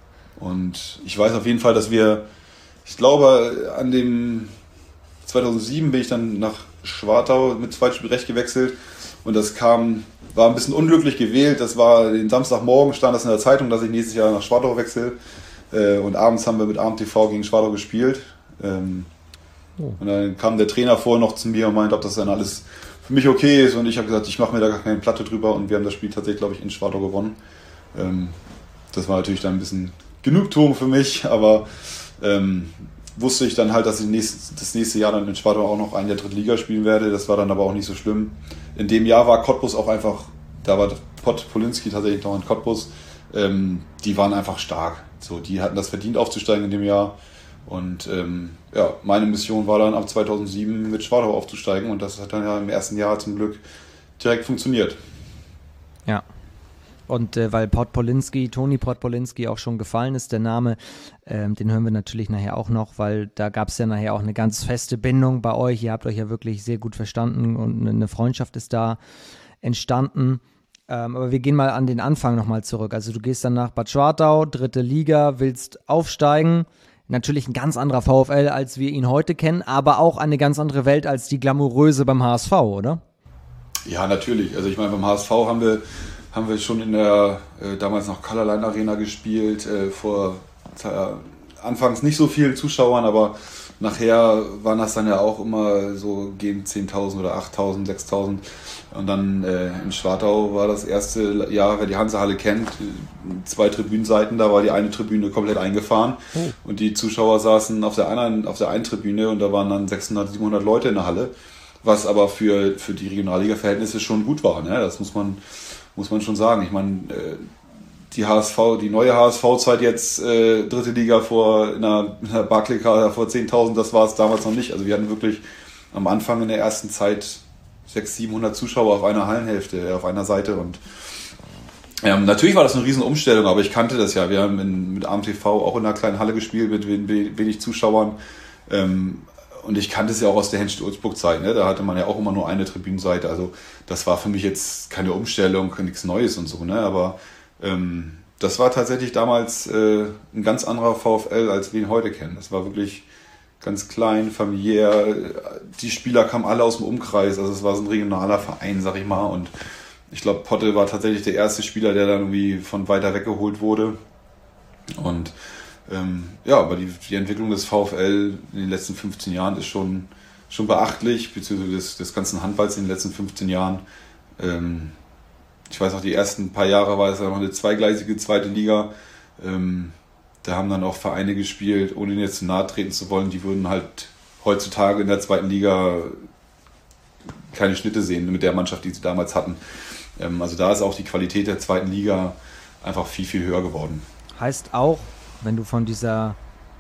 und ich weiß auf jeden Fall, dass wir, ich glaube, an dem zweitausendsieben bin ich dann nach Schwartau mit Zweitspielrecht gewechselt und das kam, war ein bisschen unglücklich gewählt. Das war den Samstagmorgen, stand das in der Zeitung, dass ich nächstes Jahr nach Schwartau wechsle äh, und abends haben wir mit A M T V gegen Schwartau gespielt. Ähm, oh. Und dann kam der Trainer vorher noch zu mir und meinte, ob das dann alles für mich okay ist und ich habe gesagt, ich mache mir da gar keine Platte drüber und wir haben das Spiel tatsächlich, glaube ich, in Schwartau gewonnen. Ähm, das war natürlich dann ein bisschen Genugtuung für mich, aber ähm, wusste ich dann halt, dass ich nächst, das nächste Jahr dann in Schwartau auch noch einen der dritten Liga spielen werde. Das war dann aber auch nicht so schlimm. In dem Jahr war Cottbus auch einfach, da war Pot Polinski tatsächlich noch in Cottbus, ähm, die waren einfach stark. So, die hatten das verdient aufzusteigen in dem Jahr. Und ähm, ja, meine Mission war dann ab zweitausendsieben mit Schwartau aufzusteigen und das hat dann ja im ersten Jahr zum Glück direkt funktioniert. Ja. Und äh, weil Podpolinski, Toni Podpolinski auch schon gefallen ist, der Name, ähm, den hören wir natürlich nachher auch noch, weil da gab es ja nachher auch eine ganz feste Bindung bei euch. Ihr habt euch ja wirklich sehr gut verstanden und eine Freundschaft ist da entstanden. Ähm, aber wir gehen mal an den Anfang nochmal zurück. Also du gehst dann nach Bad Schwartau, dritte Liga, willst aufsteigen. Natürlich ein ganz anderer VfL, als wir ihn heute kennen, aber auch eine ganz andere Welt als die glamouröse beim H S V, oder? Ja, natürlich. Also ich meine, beim H S V haben wir haben wir schon in der äh, damals noch Colorline Arena gespielt, äh, vor äh, anfangs nicht so vielen Zuschauern, aber nachher waren das dann ja auch immer so gegen zehntausend oder achttausend, sechstausend und dann äh, in Schwartau war das erste Jahr, wer die Hansehalle kennt, zwei Tribünenseiten, da war die eine Tribüne komplett eingefahren oh. und die Zuschauer saßen auf der einen, auf der einen Tribüne und da waren dann sechshundert, siebenhundert Leute in der Halle, was aber für, für die Regionalliga-Verhältnisse schon gut war, ne? Das muss man Muss man schon sagen. Ich meine, die H S V, die neue H S V-Zeit jetzt, äh, dritte Liga vor in der, in der Barclaycard vor zehntausend, das war es damals noch nicht. Also wir hatten wirklich am Anfang in der ersten Zeit sechshundert, siebenhundert Zuschauer auf einer Hallenhälfte, auf einer Seite. Und ähm, natürlich war das eine riesen Umstellung, aber ich kannte das ja. Wir haben in, mit A M T V auch in einer kleinen Halle gespielt mit wenig Zuschauern. Ähm, Und ich kannte es ja auch aus der Henstedt-Ulzburg-Zeit, ne? Da hatte man ja auch immer nur eine Tribünenseite. Also das war für mich jetzt keine Umstellung, nichts Neues und so, ne? Aber ähm, das war tatsächlich damals äh, ein ganz anderer VfL, als wir ihn heute kennen. Das war wirklich ganz klein, familiär. Die Spieler kamen alle aus dem Umkreis. Also es war so ein regionaler Verein, sag ich mal. Und ich glaube, Potte war tatsächlich der erste Spieler, der dann irgendwie von weiter weg geholt wurde. Und Ähm, ja, aber die, die Entwicklung des VfL in den letzten fünfzehn Jahren ist schon, schon beachtlich, beziehungsweise des, des ganzen Handballs in den letzten fünfzehn Jahren. Ähm, ich weiß noch, die ersten paar Jahre war es ja noch eine zweigleisige zweite Liga. Ähm, da haben dann auch Vereine gespielt, ohne ihnen jetzt zu nahe treten zu wollen, die würden halt heutzutage in der zweiten Liga keine Schnitte sehen mit der Mannschaft, die sie damals hatten. Ähm, also da ist auch die Qualität der zweiten Liga einfach viel, viel höher geworden. Heißt auch, wenn du von dieser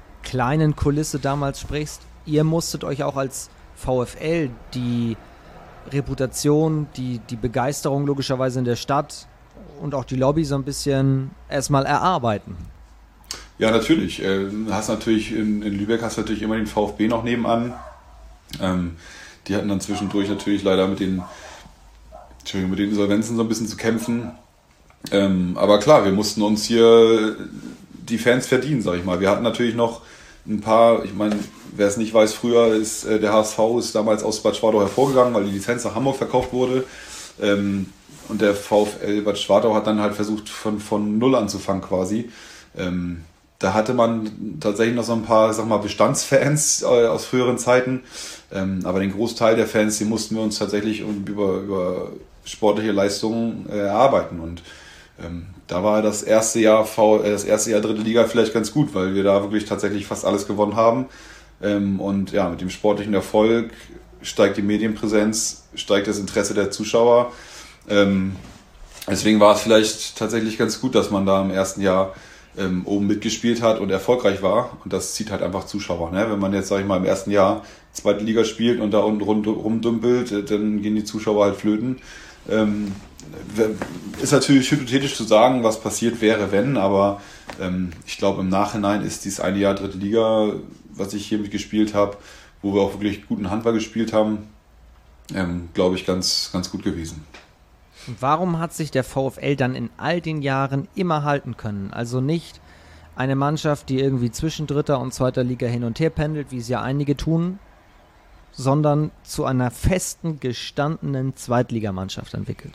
kleinen Kulisse damals sprichst, ihr musstet euch auch als VfL die Reputation, die, die Begeisterung logischerweise in der Stadt und auch die Lobby so ein bisschen erstmal erarbeiten. Ja, natürlich. Äh, hast natürlich in, in Lübeck hast du natürlich immer den VfB noch nebenan. Ähm, die hatten dann zwischendurch natürlich leider mit den, Entschuldigung, mit den Insolvenzen so ein bisschen zu kämpfen. Ähm, aber klar, wir mussten uns hier die Fans verdienen, sag ich mal. Wir hatten natürlich noch ein paar, ich meine, wer es nicht weiß, früher ist äh, der H S V ist damals aus Bad Schwartau hervorgegangen, weil die Lizenz nach Hamburg verkauft wurde. Ähm, und der VfL Bad Schwartau hat dann halt versucht, von, von Null anzufangen quasi. Ähm, da hatte man tatsächlich noch so ein paar, sag mal, Bestandsfans äh, aus früheren Zeiten. Ähm, aber den Großteil der Fans, die mussten wir uns tatsächlich über, über sportliche Leistungen äh, erarbeiten. Und ähm, da war das erste Jahr v, äh, das erste Jahr dritte Liga vielleicht ganz gut, weil wir da wirklich tatsächlich fast alles gewonnen haben. Ähm, und ja, mit dem sportlichen Erfolg steigt die Medienpräsenz, steigt das Interesse der Zuschauer. Ähm, deswegen war es vielleicht tatsächlich ganz gut, dass man da im ersten Jahr ähm, oben mitgespielt hat und erfolgreich war. Und das zieht halt einfach Zuschauer. Ne? Wenn man jetzt, sag ich mal, im ersten Jahr zweite Liga spielt und da unten rund, rumdümpelt, dann gehen die Zuschauer halt flöten. Ähm, ist natürlich hypothetisch zu sagen, was passiert wäre, wenn, aber ähm, ich glaube, im Nachhinein ist dieses eine Jahr dritte Liga, was ich hier mitgespielt habe, wo wir auch wirklich guten Handball gespielt haben, ähm, glaube ich, ganz, ganz gut gewesen. Warum hat sich der VfL dann in all den Jahren immer halten können? Also nicht eine Mannschaft, die irgendwie zwischen dritter und zweiter Liga hin und her pendelt, wie es ja einige tun, sondern zu einer festen, gestandenen Zweitligamannschaft entwickelt.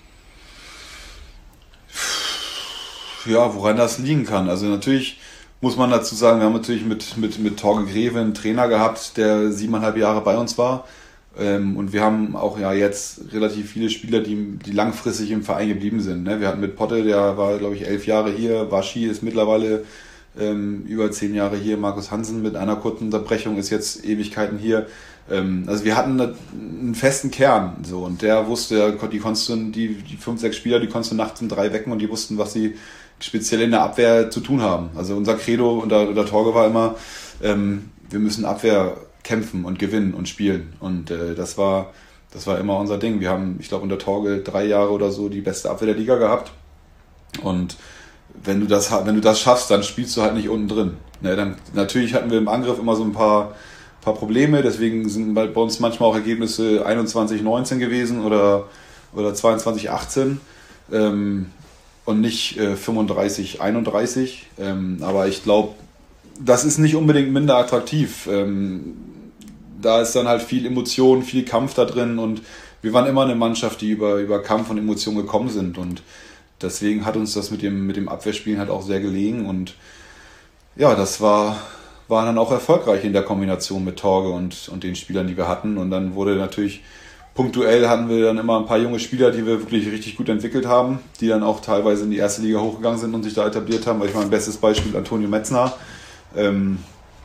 Ja, woran das liegen kann. Also natürlich muss man dazu sagen, wir haben natürlich mit, mit, mit Torge Greve einen Trainer gehabt, der siebeneinhalb Jahre bei uns war. Ähm, und wir haben auch ja jetzt relativ viele Spieler, die, die langfristig im Verein geblieben sind. Ne? Wir hatten mit Potte, der war, glaube ich, elf Jahre hier. Waschi ist mittlerweile ähm, über zehn Jahre hier. Markus Hansen mit einer kurzen Unterbrechung ist jetzt Ewigkeiten hier. Ähm, also wir hatten einen festen Kern. So, und der wusste, die, konntest du, die, die fünf, sechs Spieler, die konntest du nachts um drei wecken und die wussten, was sie speziell in der Abwehr zu tun haben. Also unser Credo unter, unter Torge war immer, ähm, wir müssen Abwehr kämpfen und gewinnen und spielen. Und äh, das war das war immer unser Ding. Wir haben, ich glaube, unter Torge drei Jahre oder so die beste Abwehr der Liga gehabt. Und wenn du das wenn du das schaffst, dann spielst du halt nicht unten drin. Ne, dann, natürlich hatten wir im Angriff immer so ein paar, paar Probleme, deswegen sind bei uns manchmal auch Ergebnisse einundzwanzig neunzehn gewesen oder, oder zweiundzwanzig achtzehn. Ähm, und nicht äh, fünfunddreißig einunddreißig. Ähm, aber ich glaube, das ist nicht unbedingt minder attraktiv. Ähm, da ist dann halt viel Emotion, viel Kampf da drin und wir waren immer eine Mannschaft, die über, über Kampf und Emotion gekommen sind und deswegen hat uns das mit dem, mit dem Abwehrspielen halt auch sehr gelegen und ja, das war, war dann auch erfolgreich in der Kombination mit Torge und, und den Spielern, die wir hatten und dann wurde natürlich punktuell hatten wir dann immer ein paar junge Spieler, die wir wirklich richtig gut entwickelt haben, die dann auch teilweise in die erste Liga hochgegangen sind und sich da etabliert haben. Weil ich meine, bestes Beispiel Antonio Metzner ähm,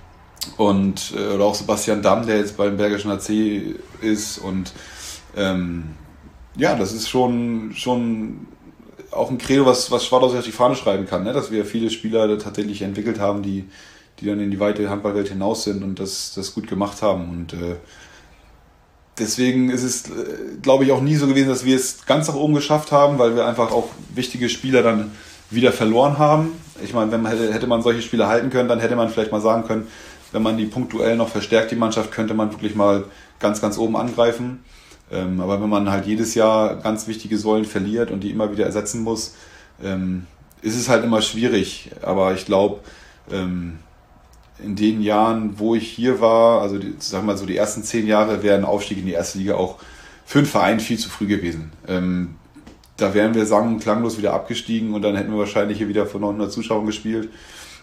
und äh, oder auch Sebastian Damm, der jetzt beim Bergischen A C ist. Und ähm, ja, das ist schon, schon auch ein Credo, was, was Schwartau sich auf die Fahne schreiben kann, ne? Dass wir viele Spieler tatsächlich entwickelt haben, die, die dann in die weite Handballwelt hinaus sind und das, das gut gemacht haben. Und äh, deswegen ist es, glaube ich, auch nie so gewesen, dass wir es ganz nach oben geschafft haben, weil wir einfach auch wichtige Spieler dann wieder verloren haben. Ich meine, wenn man hätte, hätte man solche Spieler halten können, dann hätte man vielleicht mal sagen können, wenn man die punktuell noch verstärkt, die Mannschaft, könnte man wirklich mal ganz, ganz oben angreifen. Ähm, aber wenn man halt jedes Jahr ganz wichtige Säulen verliert und die immer wieder ersetzen muss, ähm, ist es halt immer schwierig. Aber ich glaube, ähm, in den Jahren, wo ich hier war, also die, sagen wir mal so die ersten zehn Jahre, wäre ein Aufstieg in die erste Liga auch für einen Verein viel zu früh gewesen. Ähm, da wären wir sang- und klanglos wieder abgestiegen und dann hätten wir wahrscheinlich hier wieder vor neunhundert Zuschauern gespielt.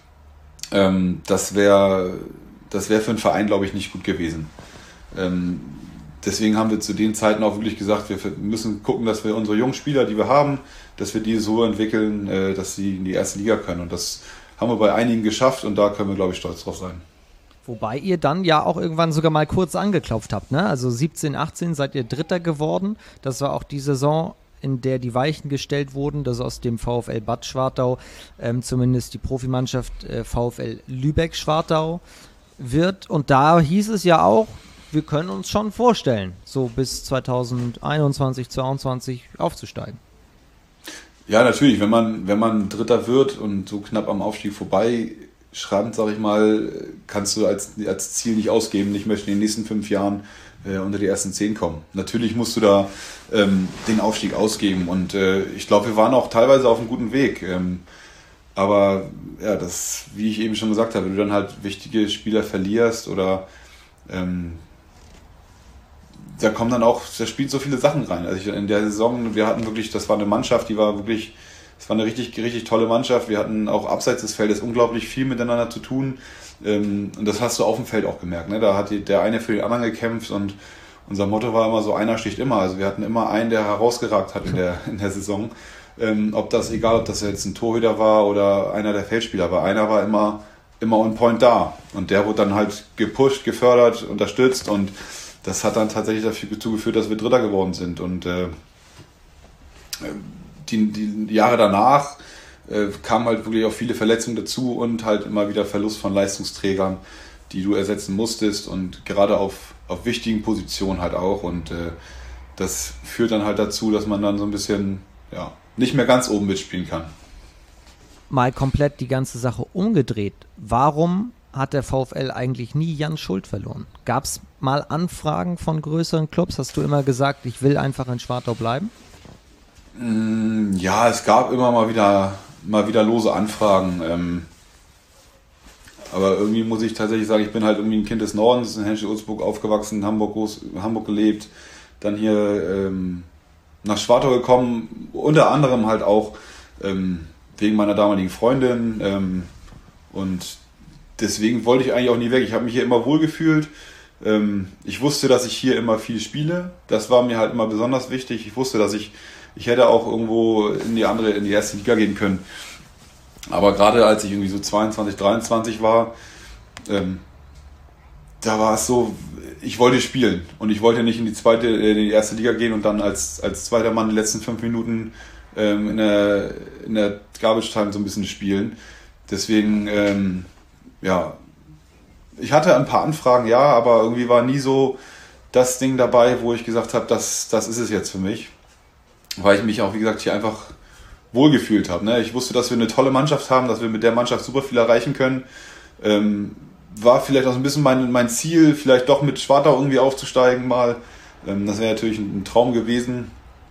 Ähm, das wäre das wäre für einen Verein, glaube ich, nicht gut gewesen. Ähm, deswegen haben wir zu den Zeiten auch wirklich gesagt, wir müssen gucken, dass wir unsere jungen Spieler, die wir haben, dass wir die so entwickeln, äh, dass sie in die erste Liga können. Und das haben wir bei einigen geschafft und da können wir, glaube ich, stolz drauf sein. Wobei ihr dann ja auch irgendwann sogar mal kurz angeklopft habt, ne? Also siebzehn, achtzehn seid ihr Dritter geworden. Das war auch die Saison, in der die Weichen gestellt wurden, dass aus dem VfL Bad Schwartau ähm, zumindest die Profimannschaft äh, VfL Lübeck Schwartau wird. Und da hieß es ja auch, wir können uns schon vorstellen, so bis zweitausendeinundzwanzig, zweiundzwanzig aufzusteigen. Ja, natürlich, wenn man, wenn man Dritter wird und so knapp am Aufstieg vorbei schrammt, sag ich mal, kannst du als, als Ziel nicht ausgeben, ich möchte in den nächsten fünf Jahren äh, unter die ersten zehn kommen. Natürlich musst du da ähm, den Aufstieg ausgeben und äh, ich glaube, wir waren auch teilweise auf einem guten Weg. Ähm, aber ja, das, wie ich eben schon gesagt habe, wenn du dann halt wichtige Spieler verlierst oder ähm, da kommen dann auch, da spielt so viele Sachen rein. Also ich, in der Saison, wir hatten wirklich, das war eine Mannschaft, die war wirklich, das war eine richtig, richtig tolle Mannschaft. Wir hatten auch abseits des Feldes unglaublich viel miteinander zu tun. Ähm, und das hast du auf dem Feld auch gemerkt. Ne? Da hat die, der eine für den anderen gekämpft und unser Motto war immer so, einer sticht immer. Also wir hatten immer einen, der herausgeragt hat in der, in der Saison. Ähm, ob das, egal ob das jetzt ein Torhüter war oder einer der Feldspieler war, einer war immer, immer on point da. Und der wurde dann halt gepusht, gefördert, unterstützt und das hat dann tatsächlich dazu geführt, dass wir Dritter geworden sind. Und äh, die, die Jahre danach äh, kamen halt wirklich auch viele Verletzungen dazu und halt immer wieder Verlust von Leistungsträgern, die du ersetzen musstest und gerade auf, auf wichtigen Positionen halt auch. Und äh, das führt dann halt dazu, dass man dann so ein bisschen ja, nicht mehr ganz oben mitspielen kann. Mal komplett die ganze Sache umgedreht. Warum hat der VfL eigentlich nie Jan Schuld verloren? Gab es mal Anfragen von größeren Clubs? Hast du immer gesagt, ich will einfach in Schwartau bleiben? Ja, es gab immer mal wieder, mal wieder lose Anfragen. Ähm, aber irgendwie muss ich tatsächlich sagen, ich bin halt irgendwie ein Kind des Nordens, in Henschel-Ulzburg aufgewachsen, in Hamburg, groß, Hamburg gelebt, dann hier ähm, nach Schwartau gekommen, unter anderem halt auch ähm, wegen meiner damaligen Freundin ähm, und deswegen wollte ich eigentlich auch nie weg. Ich habe mich hier immer wohlgefühlt. Ähm, ich wusste, dass ich hier immer viel spiele. Das war mir halt immer besonders wichtig. Ich wusste, dass ich, ich hätte auch irgendwo in die andere, in die erste Liga gehen können. Aber gerade als ich irgendwie so zweiundzwanzig, dreiundzwanzig war, ähm, da war es so, ich wollte spielen. Und ich wollte nicht in die zweite, in die erste Liga gehen und dann als, als zweiter Mann die letzten fünf Minuten ähm, in der, in der Garbage Time so ein bisschen spielen. Deswegen, ähm, ja, ich hatte ein paar Anfragen, ja, aber irgendwie war nie so das Ding dabei, wo ich gesagt habe, das, das ist es jetzt für mich. Weil ich mich auch, wie gesagt, hier einfach wohlgefühlt habe. Ne? Ich wusste, dass wir eine tolle Mannschaft haben, dass wir mit der Mannschaft super viel erreichen können. Ähm, war vielleicht auch so ein bisschen mein, mein Ziel, vielleicht doch mit Schwartau irgendwie aufzusteigen mal. Ähm, das wäre natürlich ein, ein Traum gewesen.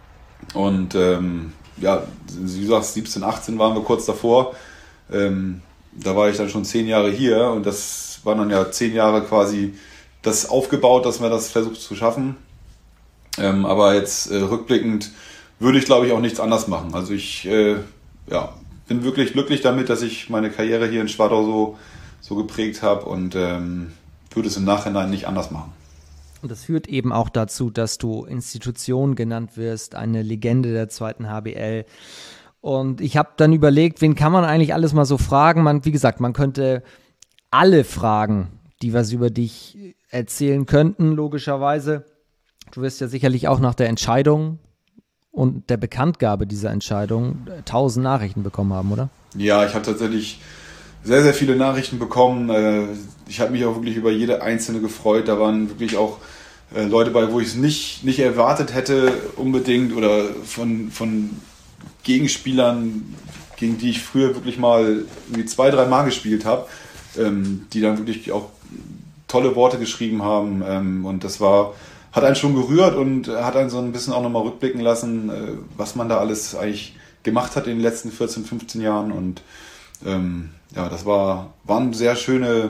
Und ähm, ja, wie du sagst, siebzehn, achtzehn waren wir kurz davor. Ähm, Da war ich dann schon zehn Jahre hier und das waren dann ja zehn Jahre quasi das aufgebaut, dass man das versucht zu schaffen. Ähm, aber jetzt äh, rückblickend würde ich, glaube ich, auch nichts anders machen. Also ich äh, ja, bin wirklich glücklich damit, dass ich meine Karriere hier in Schwartau so, so geprägt habe und ähm, würde es im Nachhinein nicht anders machen. Und das führt eben auch dazu, dass du Institution genannt wirst, eine Legende der zweiten H B L. Und ich habe dann überlegt, wen kann man eigentlich alles mal so fragen? Man, wie gesagt, man könnte alle fragen, die was über dich erzählen könnten, logischerweise. Du wirst ja sicherlich auch nach der Entscheidung und der Bekanntgabe dieser Entscheidung tausend Nachrichten bekommen haben, oder? Ja, ich habe tatsächlich sehr, sehr viele Nachrichten bekommen. Ich habe mich auch wirklich über jede einzelne gefreut. Da waren wirklich auch Leute bei, wo ich es nicht, nicht erwartet hätte unbedingt oder von, von Gegenspielern, gegen die ich früher wirklich mal irgendwie zwei, drei Mal gespielt habe, ähm, die dann wirklich auch tolle Worte geschrieben haben. Ähm, und das war, hat einen schon gerührt und hat einen so ein bisschen auch nochmal rückblicken lassen, äh, was man da alles eigentlich gemacht hat in den letzten vierzehn, fünfzehn Jahren. Und ähm, ja, das war, waren sehr schöne,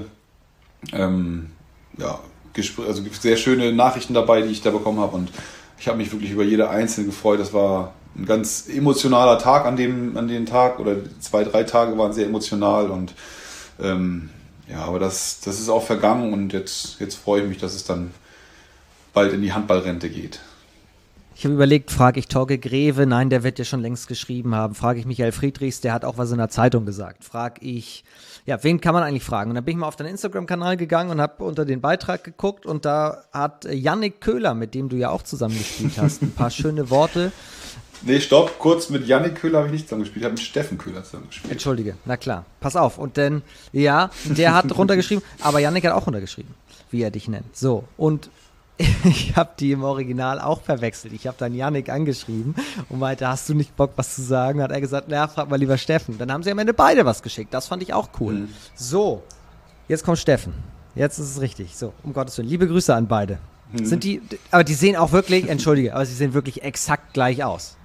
ähm, ja, Gespr- also sehr schöne Nachrichten dabei, die ich da bekommen habe. Und ich habe mich wirklich über jede einzelne gefreut. Das war ein ganz emotionaler Tag an dem, an dem Tag oder zwei, drei Tage waren sehr emotional und ähm, ja, aber das, das ist auch vergangen und jetzt, jetzt freue ich mich, dass es dann bald in die Handballrente geht. Ich habe überlegt, frage ich Torge Greve, nein, der wird ja schon längst geschrieben haben, frage ich Michael Friedrichs, der hat auch was in der Zeitung gesagt, frage ich, ja, wen kann man eigentlich fragen? Und dann bin ich mal auf deinen Instagram-Kanal gegangen und habe unter den Beitrag geguckt und da hat Yannick Köhler, mit dem du ja auch zusammengespielt hast, ein paar schöne Worte Nee, stopp, kurz mit Yannick Köhler habe ich nicht zusammengespielt, ich habe mit Steffen Köhler zusammengespielt. Entschuldige, na klar, pass auf. Und denn, ja, der hat runtergeschrieben, aber Yannick hat auch runtergeschrieben, wie er dich nennt. So, und ich habe die im Original auch verwechselt. Ich habe dann Yannick angeschrieben und meinte, hast du nicht Bock, was zu sagen? Hat er gesagt, na, frag mal lieber Steffen. Dann haben sie am Ende beide was geschickt. Das fand ich auch cool. Mhm. So, jetzt kommt Steffen. Jetzt ist es richtig. So, um Gottes Willen. Liebe Grüße an beide. Mhm. Sind die, aber die sehen auch wirklich, entschuldige, aber sie sehen wirklich exakt gleich aus.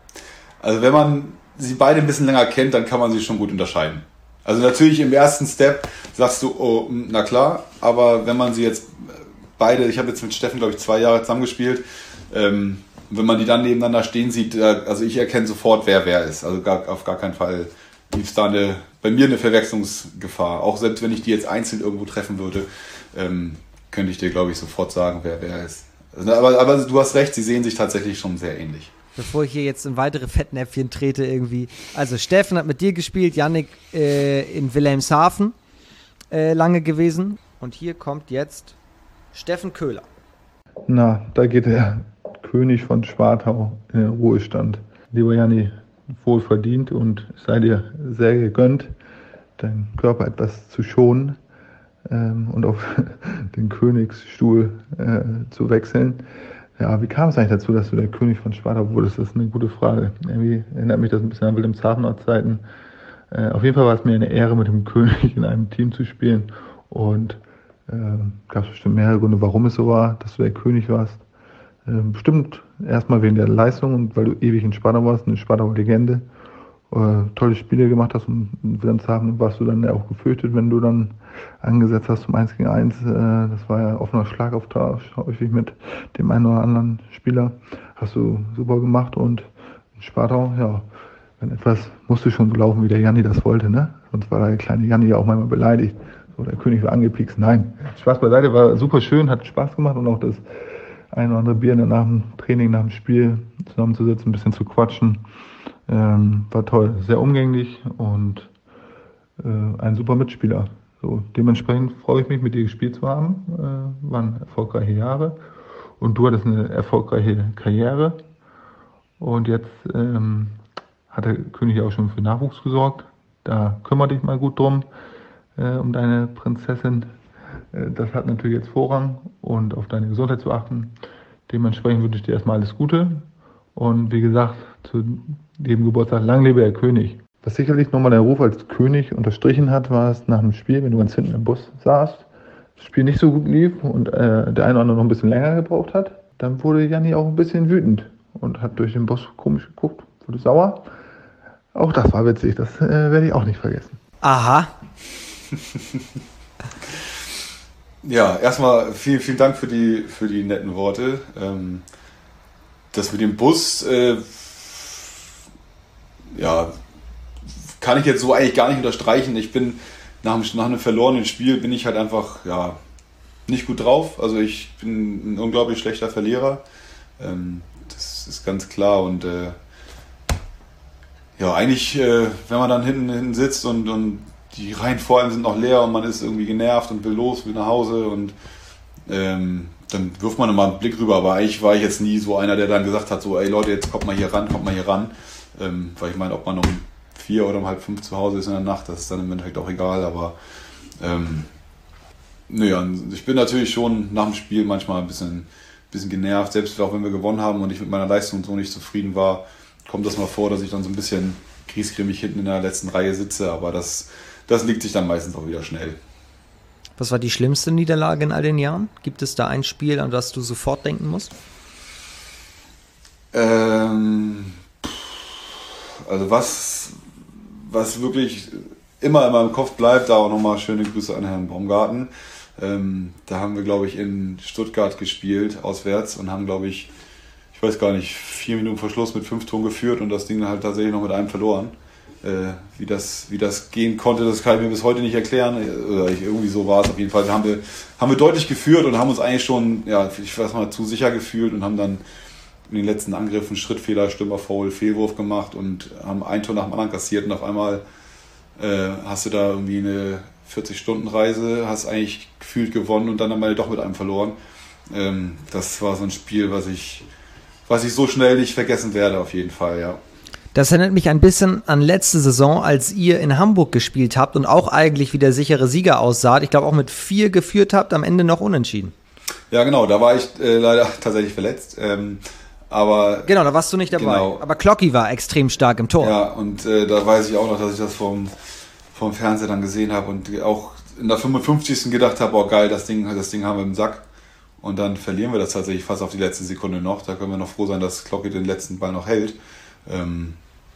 Also wenn man sie beide ein bisschen länger kennt, dann kann man sie schon gut unterscheiden. Also natürlich im ersten Step sagst du, oh, na klar, aber wenn man sie jetzt beide, ich habe jetzt mit Steffen, glaube ich, zwei Jahre zusammengespielt. Ähm, wenn man die dann nebeneinander stehen sieht, äh, also ich erkenne sofort, wer wer ist. Also gar, auf gar keinen Fall gibt es da eine, bei mir eine Verwechslungsgefahr. Auch selbst wenn ich die jetzt einzeln irgendwo treffen würde, ähm, könnte ich dir, glaube ich, sofort sagen, wer wer ist. Also, aber, aber du hast recht, sie sehen sich tatsächlich schon sehr ähnlich. Bevor ich hier jetzt in weitere Fettnäpfchen trete irgendwie. Also Steffen hat mit dir gespielt, Yannick äh, in Wilhelmshaven äh, lange gewesen. Und hier kommt jetzt Steffen Köhler. Na, da geht der König von Schwartau in den Ruhestand. Lieber Janni, wohlverdient und es sei dir sehr gegönnt, deinen Körper etwas zu schonen ähm, und auf den Königsstuhl äh, zu wechseln. Ja, wie kam es eigentlich dazu, dass du der König von Sparta wurdest? Das ist eine gute Frage. Irgendwie erinnert mich das ein bisschen an Wilhelmshavener-Zeiten. Äh, auf jeden Fall war es mir eine Ehre, mit dem König in einem Team zu spielen. Und äh, gab es bestimmt mehrere Gründe, warum es so war, dass du der König warst. Äh, bestimmt erstmal wegen der Leistung und weil du ewig in Sparta warst, eine Spartaer Legende. Äh, tolle Spiele gemacht hast und in Wilhelmshaven warst du dann ja auch gefürchtet, wenn du dann angesetzt hast zum eins gegen eins. Äh, das war ja offener Schlagauftausch, häufig mit dem einen oder anderen Spieler. Hast du super gemacht und in Sparta, ja, wenn etwas musste schon so laufen, wie der Janni das wollte, ne? Sonst war der kleine Janni ja auch manchmal beleidigt. So, der König war angepiekst. Nein, Spaß beiseite, war super schön, hat Spaß gemacht und auch das ein oder andere Bier nach dem Training, nach dem Spiel zusammenzusetzen, ein bisschen zu quatschen. Ähm, war toll, sehr umgänglich und äh, ein super Mitspieler. So, dementsprechend freue ich mich, mit dir gespielt zu haben. Äh, waren erfolgreiche Jahre und du hattest eine erfolgreiche Karriere. Und jetzt ähm, hat der König auch schon für Nachwuchs gesorgt. Da kümmere dich mal gut drum, äh, um deine Prinzessin. Äh, das hat natürlich jetzt Vorrang und auf deine Gesundheit zu achten. Dementsprechend wünsche ich dir erstmal alles Gute. Und wie gesagt, zu dem Geburtstag, lang lebe der König. Was sicherlich nochmal der Ruf als König unterstrichen hat, war es nach dem Spiel, wenn du ganz hinten im Bus saßt, das Spiel nicht so gut lief und äh, der eine oder andere noch ein bisschen länger gebraucht hat, dann wurde Janni auch ein bisschen wütend und hat durch den Bus komisch geguckt, wurde sauer. Auch das war witzig, das äh, werde ich auch nicht vergessen. Aha. Ja, erstmal vielen, vielen Dank für die, für die netten Worte. Ähm, das mit dem Bus, äh, ja, kann ich jetzt so eigentlich gar nicht unterstreichen. Ich bin nach einem, nach einem verlorenen Spiel bin ich halt einfach ja, nicht gut drauf. Also ich bin ein unglaublich schlechter Verlierer. Ähm, das ist ganz klar. Und äh, ja, eigentlich, äh, wenn man dann hinten, hinten sitzt und, und die Reihen vor einem sind noch leer und man ist irgendwie genervt und will los, will nach Hause und ähm, dann wirft man immer einen Blick rüber. Aber eigentlich war ich jetzt nie so einer, der dann gesagt hat, so ey Leute, jetzt kommt mal hier ran, kommt mal hier ran. Ähm, weil ich meine, ob man noch vier oder um halb fünf zu Hause ist in der Nacht, das ist dann im Endeffekt auch egal, aber ähm, naja, ich bin natürlich schon nach dem Spiel manchmal ein bisschen, bisschen genervt, selbst auch wenn wir gewonnen haben und ich mit meiner Leistung so nicht zufrieden war, kommt das mal vor, dass ich dann so ein bisschen griesgrämig hinten in der letzten Reihe sitze, aber das, das liegt sich dann meistens auch wieder schnell. Was war die schlimmste Niederlage in all den Jahren? Gibt es da ein Spiel, an das du sofort denken musst? Ähm, also was... Was wirklich immer in meinem Kopf bleibt, da auch nochmal schöne Grüße an Herrn Baumgarten. Ähm, da haben wir, glaube ich, in Stuttgart gespielt, auswärts, und haben, glaube ich, ich weiß gar nicht, vier Minuten vor Schluss mit fünf Toren geführt und das Ding halt tatsächlich noch mit einem verloren. Äh, wie das, wie das gehen konnte, das kann ich mir bis heute nicht erklären. Oder ich, irgendwie so war es auf jeden Fall. Da haben wir, haben wir deutlich geführt und haben uns eigentlich schon, ja, ich weiß mal, zu sicher gefühlt und haben dann in den letzten Angriffen Schrittfehler, Stürmerfoul, Fehlwurf gemacht und haben ein Tor nach dem anderen kassiert und auf einmal äh, hast du da irgendwie eine vierzig-Stunden-Reise, hast eigentlich gefühlt gewonnen und dann am Ende doch mit einem verloren. Ähm, das war so ein Spiel, was ich, was ich so schnell nicht vergessen werde, auf jeden Fall, ja. Das erinnert mich ein bisschen an letzte Saison, als ihr in Hamburg gespielt habt und auch eigentlich wie der sichere Sieger aussaht. Ich glaube auch mit vier geführt habt, am Ende noch unentschieden. Ja, genau, da war ich äh, leider tatsächlich verletzt. Ähm, aber genau, da warst du nicht dabei. Genau. Aber Klocki war extrem stark im Tor. Ja, und äh, da weiß ich auch noch, dass ich das vom, vom Fernseher dann gesehen habe und auch in der fünfundfünfzigsten gedacht habe, oh geil, das Ding, das Ding haben wir im Sack. Und dann verlieren wir das tatsächlich fast auf die letzte Sekunde noch. Da können wir noch froh sein, dass Klocki den letzten Ball noch hält. Ähm,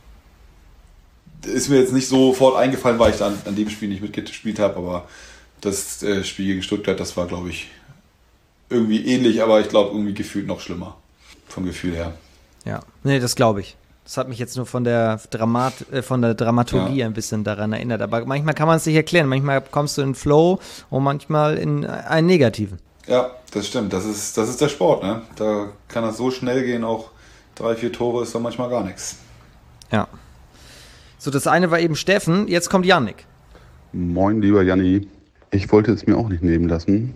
ist mir jetzt nicht sofort eingefallen, weil ich dann an dem Spiel nicht mitgespielt habe, aber das äh, Spiel gegen Stuttgart, das war, glaube ich, irgendwie ähnlich, aber ich glaube irgendwie gefühlt noch schlimmer. Vom Gefühl her. Ja, nee, das glaube ich. Das hat mich jetzt nur von der Dramat, äh, von der Dramaturgie Ja. ein bisschen daran erinnert. Aber manchmal kann man es nicht erklären. Manchmal kommst du in Flow und manchmal in einen negativen. Ja, das stimmt. Das ist, das ist der Sport, ne? Da kann das so schnell gehen, auch drei, vier Tore ist dann manchmal gar nichts. Ja. So, das eine war eben Steffen, jetzt kommt Yannick. Moin, lieber Janni. Ich wollte es mir auch nicht nehmen lassen,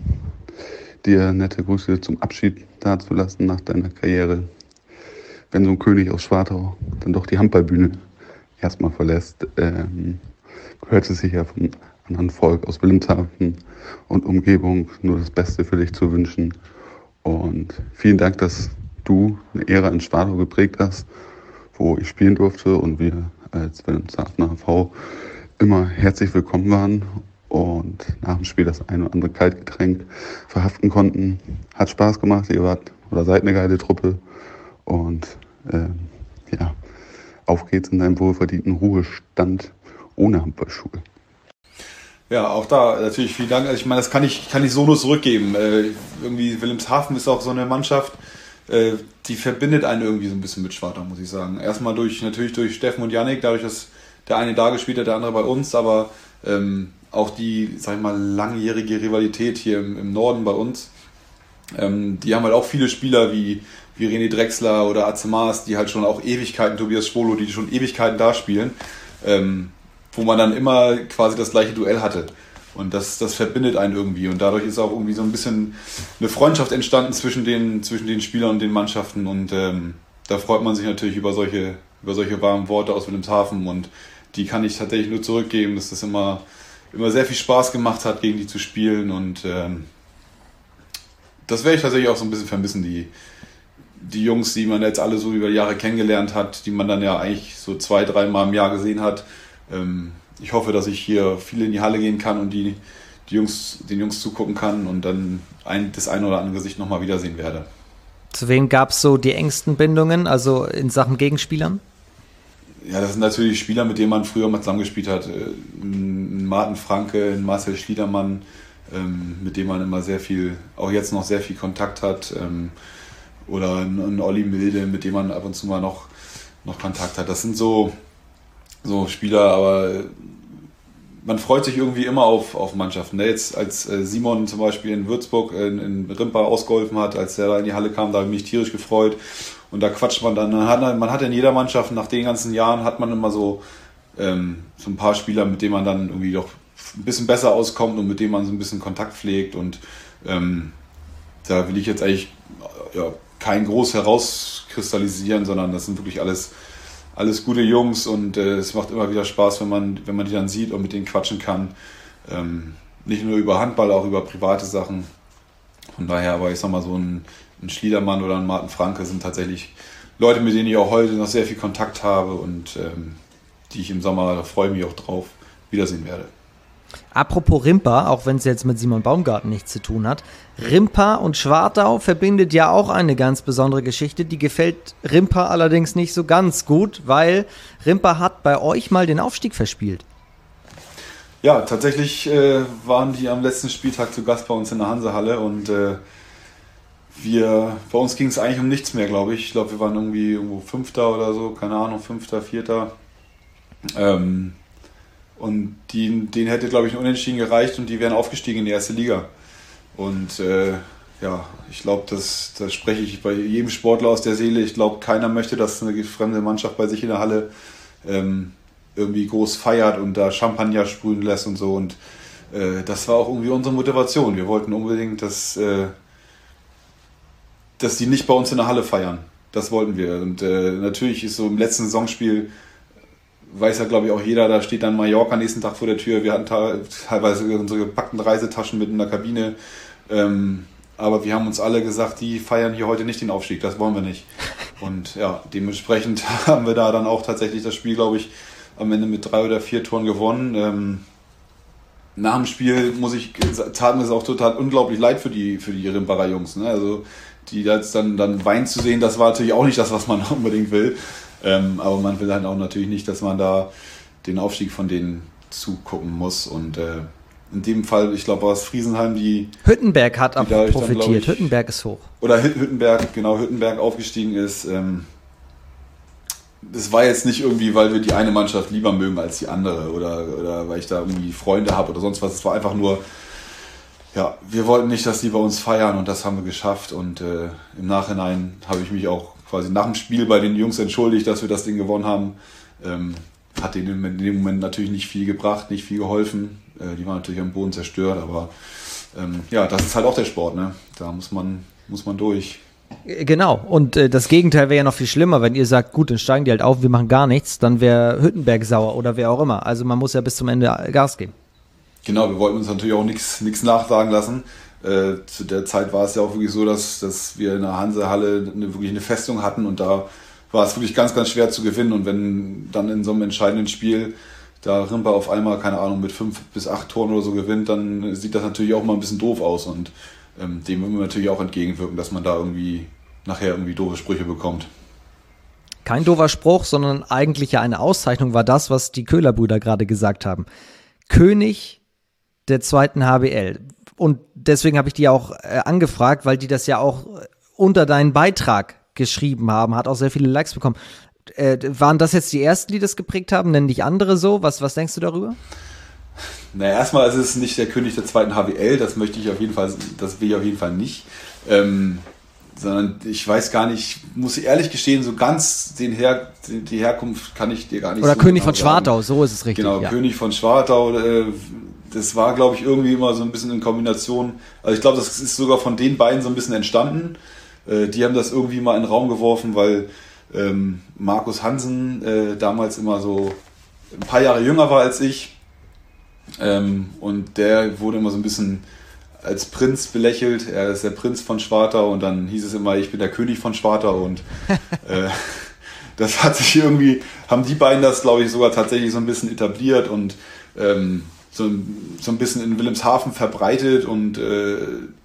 dir nette Grüße zum Abschied dazulassen nach deiner Karriere. Wenn so ein König aus Schwartau dann doch die Handballbühne erstmal verlässt, ähm, gehört es sich ja vom anderen Volk aus Wilhelmshaven und Umgebung nur das Beste für dich zu wünschen. Und vielen Dank, dass du eine Ära in Schwartau geprägt hast, wo ich spielen durfte und wir als Wilhelmshavener H V immer herzlich willkommen waren und nach dem Spiel das ein oder andere Kaltgetränk verhaften konnten. Hat Spaß gemacht, ihr wart oder seid eine geile Truppe und ähm, ja, auf geht's in deinem wohlverdienten Ruhestand ohne Handballschuhe. Ja, auch da natürlich vielen Dank. Also ich meine, das kann ich, kann ich so nur zurückgeben. Äh, irgendwie Wilhelmshaven ist auch so eine Mannschaft, äh, die verbindet einen irgendwie so ein bisschen mit Schwartau, muss ich sagen. Erstmal durch, natürlich durch Steffen und Yannick, dadurch, dass der eine da gespielt hat, der andere bei uns, aber ähm, auch die, sag ich mal, langjährige Rivalität hier im, im Norden bei uns. Ähm, die haben halt auch viele Spieler wie, wie René Drechsler oder Atze Maas, die halt schon auch Ewigkeiten, Tobias Schwolo, die schon Ewigkeiten da spielen, ähm, wo man dann immer quasi das gleiche Duell hatte. Und das, das verbindet einen irgendwie. Und dadurch ist auch irgendwie so ein bisschen eine Freundschaft entstanden zwischen den, zwischen den Spielern und den Mannschaften. Und ähm, da freut man sich natürlich über solche, über solche warmen Worte aus Wilhelmshaven. Und die kann ich tatsächlich nur zurückgeben, dass das immer, immer sehr viel Spaß gemacht hat, gegen die zu spielen. Und ähm, das werde ich tatsächlich auch so ein bisschen vermissen, die, die Jungs, die man jetzt alle so über Jahre kennengelernt hat, die man dann ja eigentlich so zwei, dreimal im Jahr gesehen hat. Ähm, ich hoffe, dass ich hier viel in die Halle gehen kann und die, die Jungs, den Jungs zugucken kann und dann ein, das eine oder andere Gesicht nochmal wiedersehen werde. Zu wem gab es so die engsten Bindungen, also in Sachen Gegenspielern? Ja, das sind natürlich Spieler, mit denen man früher mal zusammengespielt hat. Ein Martin Franke, ein Marcel Schliedermann, ähm, mit dem man immer sehr viel, auch jetzt noch sehr viel Kontakt hat. Ähm, oder ein, ein Olli Milde, mit dem man ab und zu mal noch, noch Kontakt hat. Das sind so, so Spieler, aber man freut sich irgendwie immer auf, auf Mannschaften. Jetzt als Simon zum Beispiel in Würzburg in, in Rimpa ausgeholfen hat, als der da in die Halle kam, da habe ich mich tierisch gefreut. Und da quatscht man dann. Man hat in jeder Mannschaft, nach den ganzen Jahren, hat man immer so, ähm, so ein paar Spieler, mit denen man dann irgendwie doch ein bisschen besser auskommt und mit denen man so ein bisschen Kontakt pflegt. Und ähm, da will ich jetzt eigentlich ja, kein groß herauskristallisieren, sondern das sind wirklich alles, alles gute Jungs und äh, es macht immer wieder Spaß, wenn man, wenn man die dann sieht und mit denen quatschen kann. Ähm, nicht nur über Handball, auch über private Sachen. Von daher, aber ich sag mal, so ein, ein Schliedermann oder ein Martin Franke sind tatsächlich Leute, mit denen ich auch heute noch sehr viel Kontakt habe und ähm, die ich im Sommer, da freue ich mich auch drauf, wiedersehen werde. Apropos Rimpa, auch wenn es jetzt mit Simon Baumgarten nichts zu tun hat, Rimpa und Schwartau verbindet ja auch eine ganz besondere Geschichte. Die gefällt Rimpa allerdings nicht so ganz gut, weil Rimpa hat bei euch mal den Aufstieg verspielt. Ja, tatsächlich äh, waren die am letzten Spieltag zu Gast bei uns in der Hansehalle und äh, wir, bei uns ging es eigentlich um nichts mehr, glaube ich. Ich glaube, wir waren irgendwie irgendwo Fünfter oder so, keine Ahnung, Fünfter, Vierter. Ähm, und die, denen hätte, glaube ich, ein Unentschieden gereicht und die wären aufgestiegen in die erste Liga. Und äh, ja, ich glaube, das, das spreche ich bei jedem Sportler aus der Seele. Ich glaube, keiner möchte, dass eine fremde Mannschaft bei sich in der Halle ähm, irgendwie groß feiert und da Champagner sprühen lässt und so. Und äh, das war auch irgendwie unsere Motivation. Wir wollten unbedingt, dass, äh, dass die nicht bei uns in der Halle feiern. das wollten wir. Und äh, natürlich ist so im letzten Saisonspiel, weiß ja glaube ich auch jeder, da steht dann Mallorca nächsten Tag vor der Tür. Wir hatten teilweise unsere gepackten Reisetaschen mit in der Kabine. Ähm, aber wir haben uns alle gesagt, die feiern hier heute nicht den Aufstieg, das wollen wir nicht. Und ja, dementsprechend haben wir da dann auch tatsächlich das Spiel, glaube ich, am Ende mit drei oder vier Toren gewonnen. Ähm, nach dem Spiel muss ich, tat mir es auch total unglaublich leid für die, für die Rimbacher Jungs. Ne? Also die jetzt dann, dann weinen zu sehen, das war natürlich auch nicht das, was man unbedingt will. Ähm, aber man will halt auch natürlich nicht, dass man da den Aufstieg von denen zugucken muss. Und äh, in dem Fall, ich glaube, war es Friesenheim, die... Hüttenberg hat auch profitiert. Dann, ich, Hüttenberg ist hoch. Oder Hüttenberg, genau, Hüttenberg aufgestiegen ist. Ähm, das war jetzt nicht irgendwie, weil wir die eine Mannschaft lieber mögen als die andere oder, oder weil ich da irgendwie Freunde habe oder sonst was. Es war einfach nur, ja, wir wollten nicht, dass die bei uns feiern und das haben wir geschafft. Und äh, im Nachhinein habe ich mich auch quasi nach dem Spiel bei den Jungs entschuldigt, dass wir das Ding gewonnen haben. Ähm, hat denen in dem Moment natürlich nicht viel gebracht, nicht viel geholfen. Äh, die waren natürlich am Boden zerstört, aber ähm, ja, das ist halt auch der Sport, ne? Da muss man, muss man durch. Genau, und äh, das Gegenteil wäre ja noch viel schlimmer, wenn ihr sagt, gut, dann steigen die halt auf, wir machen gar nichts, dann wäre Hüttenberg sauer oder wer auch immer. Also man muss ja bis zum Ende Gas geben. Genau, wir wollten uns natürlich auch nichts nachsagen lassen. Äh, zu der Zeit war es ja auch wirklich so, dass, dass wir in der Hansehalle eine, wirklich eine Festung hatten und da war es wirklich ganz, ganz schwer zu gewinnen. Und wenn dann in so einem entscheidenden Spiel da Rimba auf einmal, keine Ahnung, mit fünf bis acht Toren oder so gewinnt, dann sieht das natürlich auch mal ein bisschen doof aus. Und ähm, dem wollen wir natürlich auch entgegenwirken, dass man da irgendwie nachher irgendwie doofe Sprüche bekommt. Kein doofer Spruch, sondern eigentlich ja eine Auszeichnung war das, was die Köhler-Brüder gerade gesagt haben. König der zweiten H B L. Und deswegen habe ich die auch äh, angefragt, weil die das ja auch unter deinen Beitrag geschrieben haben, hat auch sehr viele Likes bekommen. Äh, waren das jetzt die ersten, die das geprägt haben? Nennen dich andere so? Was, was denkst du darüber? Naja, erstmal ist es nicht der König der zweiten H B L, das möchte ich auf jeden Fall, das will ich auf jeden Fall nicht. Ähm, sondern ich weiß gar nicht, muss ich ehrlich gestehen, so ganz den Her, die Herkunft kann ich dir gar nicht Oder so König genau von Schwartau, so ist es richtig. Genau, ja. König von Schwartau, äh, das war, glaube ich, irgendwie immer so ein bisschen in Kombination. Also ich glaube, das ist sogar von den beiden so ein bisschen entstanden. Äh, die haben das irgendwie mal in den Raum geworfen, weil ähm, Markus Hansen äh, damals immer so ein paar Jahre jünger war als ich. Ähm, und der wurde immer so ein bisschen als Prinz belächelt. Er ist der Prinz von Schwartau und dann hieß es immer, ich bin der König von Schwartau und äh, das hat sich irgendwie, haben die beiden das, glaube ich, sogar tatsächlich so ein bisschen etabliert und ähm, so, so ein bisschen in Wilhelmshaven verbreitet und äh,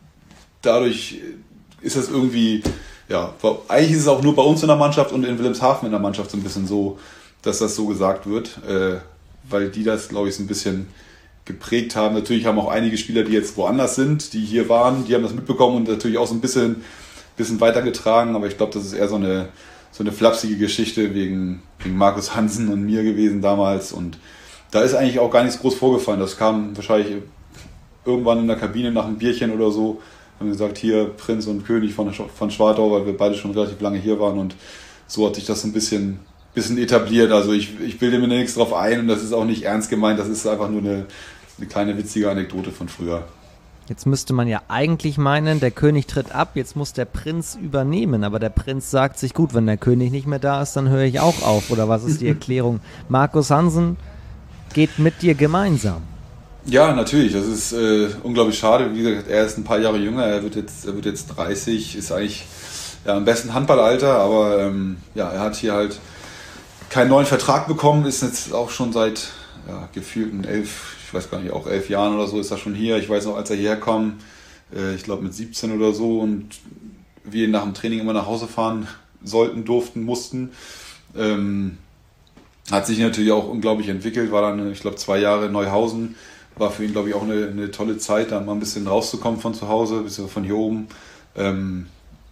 dadurch ist das irgendwie, ja, eigentlich ist es auch nur bei uns in der Mannschaft und in Wilhelmshaven in der Mannschaft so ein bisschen so, dass das so gesagt wird, äh, weil die das, glaube ich, so ein bisschen geprägt haben. Natürlich haben auch einige Spieler, die jetzt woanders sind, die hier waren, die haben das mitbekommen und natürlich auch so ein bisschen, bisschen weitergetragen, aber ich glaube, das ist eher so eine, so eine flapsige Geschichte wegen, wegen Markus Hansen und mir gewesen damals und da ist eigentlich auch gar nichts groß vorgefallen. Das kam wahrscheinlich irgendwann in der Kabine nach einem Bierchen oder so, haben gesagt, hier Prinz und König von, von Schwartau, weil wir beide schon relativ lange hier waren und so hat sich das ein bisschen, bisschen etabliert. Also ich, ich bilde mir nichts drauf ein und das ist auch nicht ernst gemeint, das ist einfach nur eine, eine kleine witzige Anekdote von früher. Jetzt müsste man ja eigentlich meinen, der König tritt ab, jetzt muss der Prinz übernehmen, aber der Prinz sagt sich, gut, wenn der König nicht mehr da ist, dann höre ich auch auf, oder was ist die Erklärung? Markus Hansen geht mit dir gemeinsam. Ja, natürlich, das ist äh, unglaublich schade, wie gesagt, er ist ein paar Jahre jünger, er wird jetzt, er wird jetzt dreißig, ist eigentlich ja, im besten Handballalter, aber ähm, ja, er hat hier halt keinen neuen Vertrag bekommen, ist jetzt auch schon seit ja, gefühlten elf, ich weiß gar nicht, auch elf Jahren oder so ist er schon hier. Ich weiß noch, als er hierher kam, äh, ich glaube mit siebzehn oder so und wir nach dem Training immer nach Hause fahren sollten, durften, mussten. Ähm, hat sich natürlich auch unglaublich entwickelt, war dann, ich glaube, zwei Jahre in Neuhausen, war für ihn, glaube ich, auch eine, eine tolle Zeit, da mal ein bisschen rauszukommen von zu Hause, ein bisschen von hier oben. Ähm,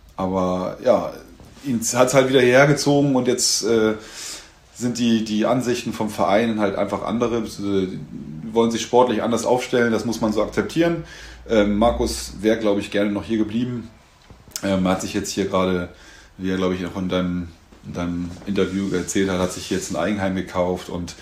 aber ja, ihn hat es halt wieder hierher gezogen und jetzt äh, sind die, die Ansichten vom Verein halt einfach andere, die wollen sich sportlich anders aufstellen, das muss man so akzeptieren. Ähm, Markus wäre, glaube ich, gerne noch hier geblieben. Ähm, er hat sich jetzt hier gerade, wie er, glaube ich, auch in deinem, in deinem Interview erzählt hat, hat sich jetzt ein Eigenheim gekauft und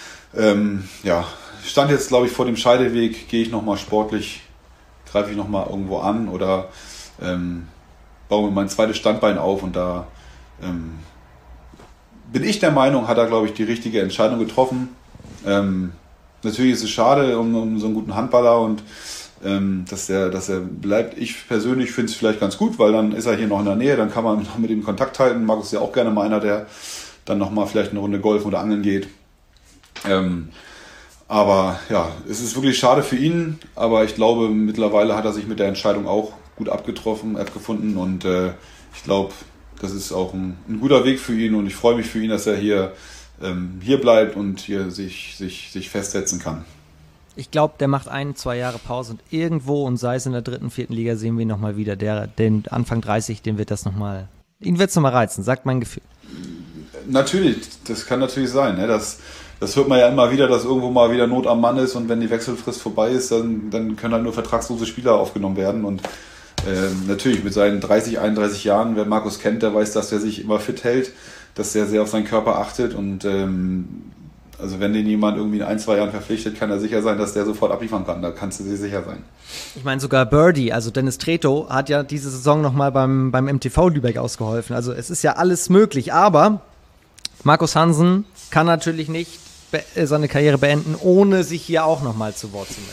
ähm, ja, stand jetzt, glaube ich, vor dem Scheideweg, gehe ich nochmal sportlich, greife ich nochmal irgendwo an oder ähm, baue mir mein zweites Standbein auf und da ähm, bin ich der Meinung, hat er, glaube ich, die richtige Entscheidung getroffen. Ähm, natürlich ist es schade um, um so einen guten Handballer und ähm, dass, der, dass er bleibt. Ich persönlich finde es vielleicht ganz gut, weil dann ist er hier noch in der Nähe, dann kann man mit ihm Kontakt halten. Markus ist ja auch gerne mal einer, der dann nochmal vielleicht eine Runde Golfen oder Angeln geht. Ähm, aber ja, es ist wirklich schade für ihn, aber ich glaube, mittlerweile hat er sich mit der Entscheidung auch gut abgetroffen, abgefunden und äh, ich glaube, das ist auch ein, ein guter Weg für ihn und ich freue mich für ihn, dass er hier, ähm, hier bleibt und hier sich, sich, sich festsetzen kann. Ich glaube, der macht ein, zwei Jahre Pause und irgendwo, und sei es in der dritten, vierten Liga, sehen wir ihn nochmal wieder. Der, den Anfang dreißig, den wird das nochmal, ihn wird es nochmal reizen, sagt mein Gefühl. Natürlich, das kann natürlich sein. Ne? Das, das hört man ja immer wieder, dass irgendwo mal wieder Not am Mann ist und wenn die Wechselfrist vorbei ist, dann, dann können halt nur vertragslose Spieler aufgenommen werden und äh, natürlich mit seinen dreißig, einunddreißig Jahren, wer Markus kennt, der weiß, dass er sich immer fit hält, dass er sehr auf seinen Körper achtet und ähm, also wenn den jemand irgendwie in ein, zwei Jahren verpflichtet, kann er sicher sein, dass der sofort abliefern kann. Da kannst du dir sicher sein. Ich meine sogar Birdie, also Dennis Tretow, hat ja diese Saison nochmal beim, beim M T V Lübeck ausgeholfen. Also es ist ja alles möglich, aber Markus Hansen kann natürlich nicht be- seine Karriere beenden, ohne sich hier auch nochmal zu Wort zu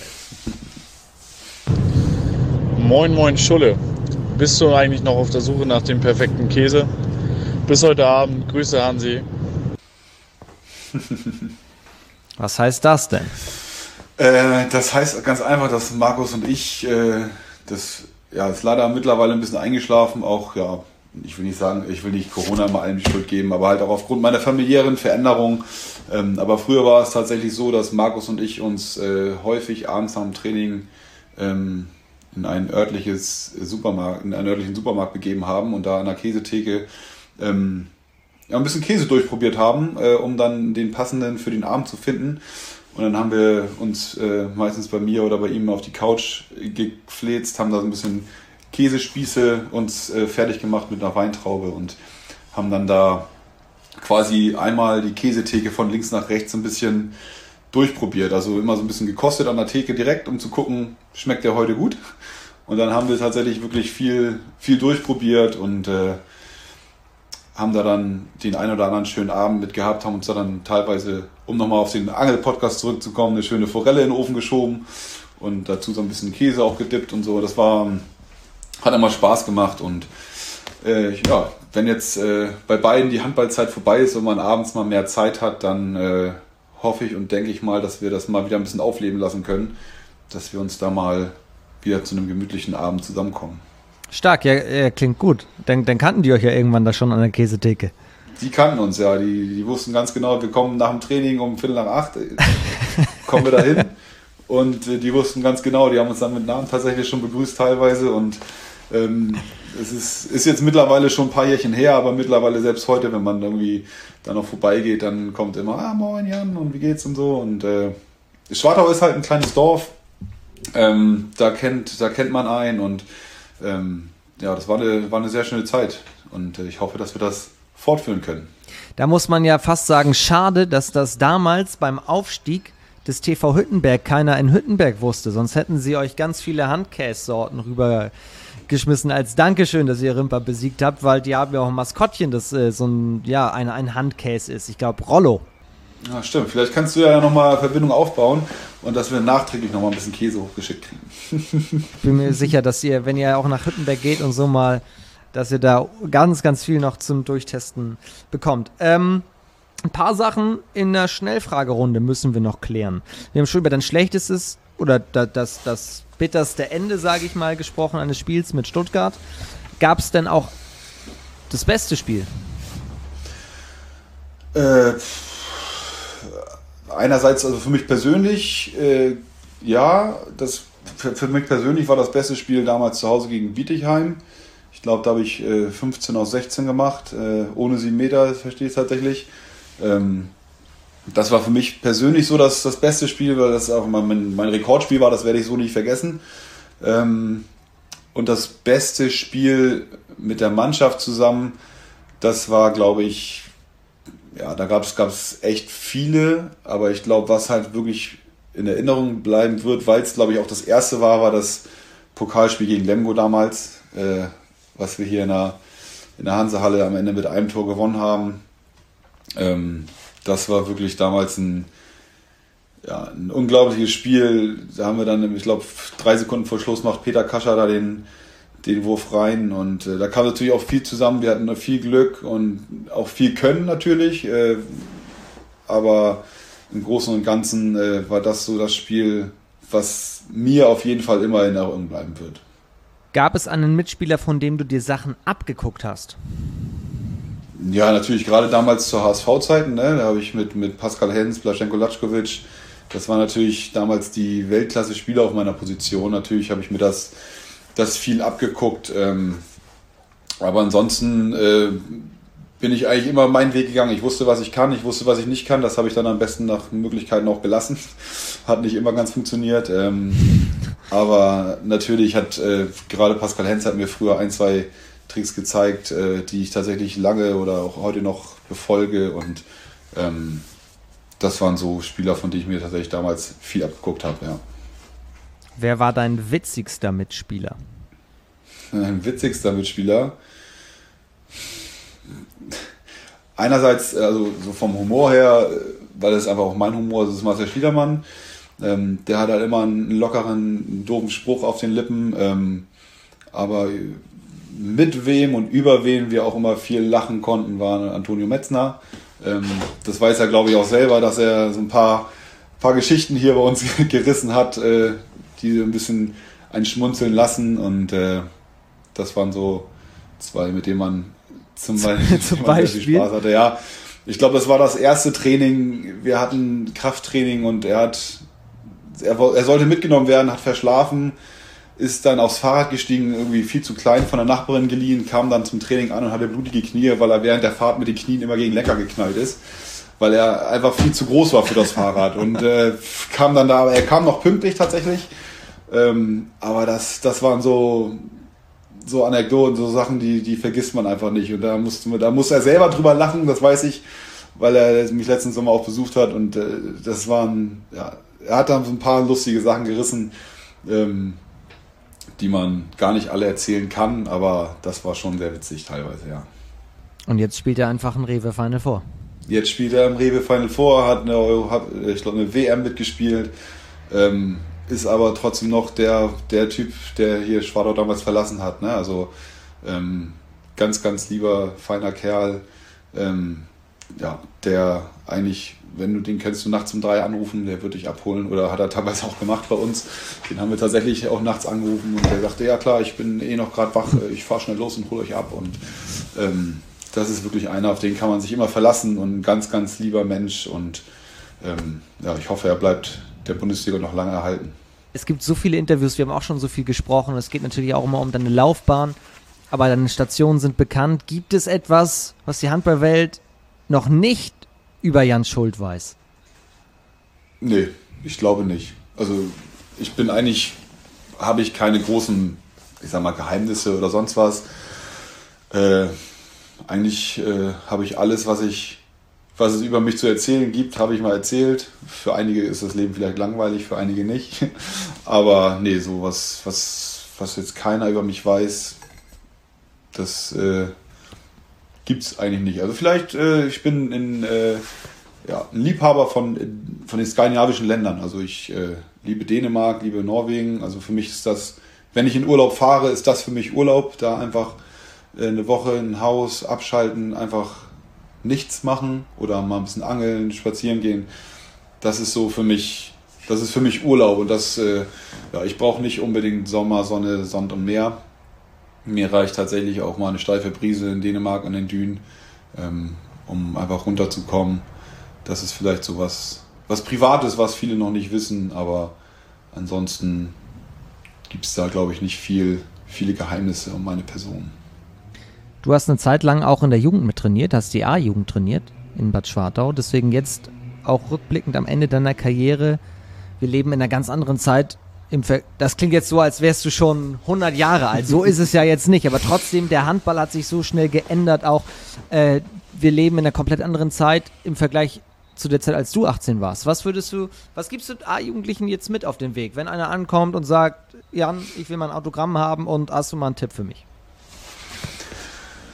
melden. Moin, moin Schulle. Bist du eigentlich noch auf der Suche nach dem perfekten Käse? Bis heute Abend. Grüße, Hansi. Was heißt das denn? Äh, das heißt ganz einfach, dass Markus und ich, äh, das ja, ist leider mittlerweile ein bisschen eingeschlafen, auch, ja, ich will nicht sagen, ich will nicht Corona mal allen die Schuld geben, aber halt auch aufgrund meiner familiären Veränderung. Ähm, aber früher war es tatsächlich so, dass Markus und ich uns äh, häufig abends am Training ähm, in ein örtliches Supermarkt, in einen örtlichen Supermarkt begeben haben und da an der Käsetheke ähm, ja, ein bisschen Käse durchprobiert haben, äh, um dann den passenden für den Abend zu finden. Und dann haben wir uns äh, meistens bei mir oder bei ihm auf die Couch gefläzt, haben da so ein bisschen Käsespieße uns äh, fertig gemacht mit einer Weintraube und haben dann da quasi einmal die Käsetheke von links nach rechts ein bisschen durchprobiert. Also immer so ein bisschen gekostet an der Theke direkt, um zu gucken, schmeckt der heute gut. Und dann haben wir tatsächlich wirklich viel, viel durchprobiert und äh, haben da dann den einen oder anderen schönen Abend mit gehabt, haben uns da dann teilweise, um nochmal auf den Angel-Podcast zurückzukommen, eine schöne Forelle in den Ofen geschoben und dazu so ein bisschen Käse auch gedippt und so. Das war, hat immer Spaß gemacht und äh, ja, wenn jetzt äh, bei beiden die Handballzeit vorbei ist und man abends mal mehr Zeit hat, dann äh, hoffe ich und denke ich mal, dass wir das mal wieder ein bisschen aufleben lassen können, dass wir uns da mal wieder zu einem gemütlichen Abend zusammenkommen. Stark, ja, ja, klingt gut. Dann, dann kannten die euch ja irgendwann da schon an der Käsetheke. Die kannten uns, ja. Die, die wussten ganz genau, wir kommen nach dem Training um Viertel nach acht, kommen wir da hin. Und äh, die wussten ganz genau, die haben uns dann mit Namen tatsächlich schon begrüßt teilweise. Und ähm, es ist, ist jetzt mittlerweile schon ein paar Jährchen her, aber mittlerweile selbst heute, wenn man irgendwie da noch vorbeigeht, dann kommt immer, ah, moin Jan, und wie geht's und so. Und äh, Schwartau ist halt ein kleines Dorf. Ähm, da kennt, da kennt man einen und Ähm, ja, das war eine, war eine sehr schöne Zeit und äh, ich hoffe, dass wir das fortführen können. Da muss man ja fast sagen, schade, dass das damals beim Aufstieg des T V Hüttenberg keiner in Hüttenberg wusste, sonst hätten sie euch ganz viele Handkässorten rübergeschmissen als Dankeschön, dass ihr Rimper besiegt habt, weil die haben ja auch ein Maskottchen, das äh, so ein, ja, eine, ein Handkäse ist, ich glaube Rollo. Ja, stimmt. Vielleicht kannst du ja nochmal Verbindung aufbauen und dass wir nachträglich nochmal ein bisschen Käse hochgeschickt kriegen. Ich bin mir sicher, dass ihr, wenn ihr auch nach Hüttenberg geht und so mal, dass ihr da ganz, ganz viel noch zum Durchtesten bekommt. Ähm, ein paar Sachen in der Schnellfragerunde müssen wir noch klären. Wir haben schon über dein schlechtestes oder das, das bitterste Ende, sage ich mal, gesprochen eines Spiels mit Stuttgart. Gab es denn auch das beste Spiel? Äh... Einerseits, also für mich persönlich, äh, ja, das, für, für mich persönlich war das beste Spiel damals zu Hause gegen Bietigheim. Ich glaube, da habe ich äh, fünfzehn aus sechzehn gemacht, äh, ohne sieben Meter, das verstehe ich tatsächlich. Ähm, das war für mich persönlich so das, das beste Spiel, weil das auch mein, mein Rekordspiel war, das werde ich so nicht vergessen. Ähm, und das beste Spiel mit der Mannschaft zusammen, das war, glaube ich, ja, da gab es echt viele, aber ich glaube, was halt wirklich in Erinnerung bleiben wird, weil es, glaube ich, auch das erste war, war das Pokalspiel gegen Lemgo damals, äh, was wir hier in der, in der Hansehalle am Ende mit einem Tor gewonnen haben. Ähm, das war wirklich damals ein, ja, ein unglaubliches Spiel. Da haben wir dann, ich glaube, drei Sekunden vor Schluss macht Peter Kascher da den, den Wurf rein und äh, da kam natürlich auch viel zusammen. Wir hatten viel Glück und auch viel Können natürlich, äh, aber im Großen und Ganzen äh, war das so das Spiel, was mir auf jeden Fall immer in Erinnerung bleiben wird. Gab es einen Mitspieler, von dem du dir Sachen abgeguckt hast? Ja, natürlich, gerade damals zur H S V-Zeiten, ne, da habe ich mit, mit Pascal Hens, Blaženko Lačković, das waren natürlich damals die Weltklasse-Spieler auf meiner Position. Natürlich habe ich mir das, das viel abgeguckt. Ähm, aber ansonsten äh, bin ich eigentlich immer meinen Weg gegangen. Ich wusste, was ich kann, ich wusste, was ich nicht kann. Das habe ich dann am besten nach Möglichkeiten auch gelassen. Hat nicht immer ganz funktioniert. Ähm, aber natürlich hat äh, gerade Pascal Hens hat mir früher ein, zwei Tricks gezeigt, äh, die ich tatsächlich lange oder auch heute noch befolge. Und ähm, das waren so Spieler, von denen ich mir tatsächlich damals viel abgeguckt habe. Ja. Wer war dein witzigster Mitspieler? Ein witzigster Mitspieler? Einerseits, also so vom Humor her, weil das einfach auch mein Humor ist, das ist Marcel Schliedermann. Ähm, der hat halt immer einen lockeren, einen doofen Spruch auf den Lippen. Ähm, aber mit wem und über wen wir auch immer viel lachen konnten, war Antonio Metzner. Ähm, das weiß er, glaube ich, auch selber, dass er so ein paar, paar Geschichten hier bei uns gerissen hat, äh, die ein bisschen einen schmunzeln lassen. Und äh, das waren so zwei, mit denen man zum Beispiel, zum Beispiel? viel Spaß hatte. Ja, ich glaube, das war das erste Training. Wir hatten Krafttraining und er hat, er, er sollte mitgenommen werden, hat verschlafen, ist dann aufs Fahrrad gestiegen, irgendwie viel zu klein, von der Nachbarin geliehen, kam dann zum Training an und hatte blutige Knie, weil er während der Fahrt mit den Knien immer gegen Lenker geknallt ist, weil er einfach viel zu groß war für das Fahrrad und äh, kam dann da, er kam noch pünktlich tatsächlich, ähm, aber das, das waren so so Anekdoten, so Sachen, die, die vergisst man einfach nicht. Und da musste man, da muss er selber drüber lachen, das weiß ich, weil er mich letzten Sommer auch besucht hat. Und äh, das waren, ja, er hat dann so ein paar lustige Sachen gerissen, ähm, die man gar nicht alle erzählen kann, aber das war schon sehr witzig teilweise, ja. Und jetzt spielt er einfach ein Rewe Final Four. Jetzt spielt er im Rewe Final Four, hat eine, Euro, hat, ich glaube, eine W M mitgespielt, ähm, ist aber trotzdem noch der, der Typ, der hier Schwadau damals verlassen hat. Ne? Also ähm, ganz, ganz lieber, feiner Kerl, ähm, ja, der eigentlich, wenn du den kennst, du nachts um drei anrufen, der wird dich abholen oder hat er teilweise auch gemacht bei uns. Den haben wir tatsächlich auch nachts angerufen und der sagte, ja klar, ich bin eh noch gerade wach, ich fahre schnell los und hole euch ab. Und ähm, das ist wirklich einer, auf den kann man sich immer verlassen und ein ganz, ganz lieber Mensch. Und ähm, ja, ich hoffe, er bleibt der Bundesliga noch lange erhalten. Es gibt so viele Interviews, wir haben auch schon so viel gesprochen. Es geht natürlich auch immer um deine Laufbahn, aber deine Stationen sind bekannt. Gibt es etwas, was die Handballwelt noch nicht über Jan Schult weiß? Nee, ich glaube nicht. Also ich bin eigentlich, habe ich keine großen, ich sag mal, Geheimnisse oder sonst was. Äh, eigentlich äh, habe ich alles, was ich Was es über mich zu erzählen gibt, habe ich mal erzählt. Für einige ist das Leben vielleicht langweilig, für einige nicht. Aber nee, so was, was, was jetzt keiner über mich weiß, das äh, gibt es eigentlich nicht. Also vielleicht, äh, ich bin in, äh, ja, ein Liebhaber von, von den skandinavischen Ländern. Also ich äh, liebe Dänemark, liebe Norwegen. Also für mich ist das, wenn ich in Urlaub fahre, ist das für mich Urlaub. Da einfach äh, eine Woche ein Haus abschalten, einfach nichts machen oder mal ein bisschen angeln, spazieren gehen, das ist so für mich, das ist für mich Urlaub und das, äh, ja, ich brauche nicht unbedingt Sommer, Sonne, Sand und Meer. Mir reicht tatsächlich auch mal eine steife Brise in Dänemark an den Dünen, ähm, um einfach runterzukommen. Das ist vielleicht so was, was Privates, was viele noch nicht wissen, aber ansonsten gibt es da, glaube ich, nicht viel, viele Geheimnisse um meine Person. Du hast eine Zeit lang auch in der Jugend mit trainiert, hast die A-Jugend trainiert in Bad Schwartau. Deswegen jetzt auch rückblickend am Ende deiner Karriere. Wir leben in einer ganz anderen Zeit. Im Ver- das klingt jetzt so, als wärst du schon hundert Jahre alt. So ist es ja jetzt nicht. Aber trotzdem, der Handball hat sich so schnell geändert. Auch äh, wir leben in einer komplett anderen Zeit im Vergleich zu der Zeit, als du achtzehn warst. Was würdest du, was gibst du A-Jugendlichen jetzt mit auf den Weg, wenn einer ankommt und sagt, Jan, ich will mal ein Autogramm haben und hast du mal einen Tipp für mich?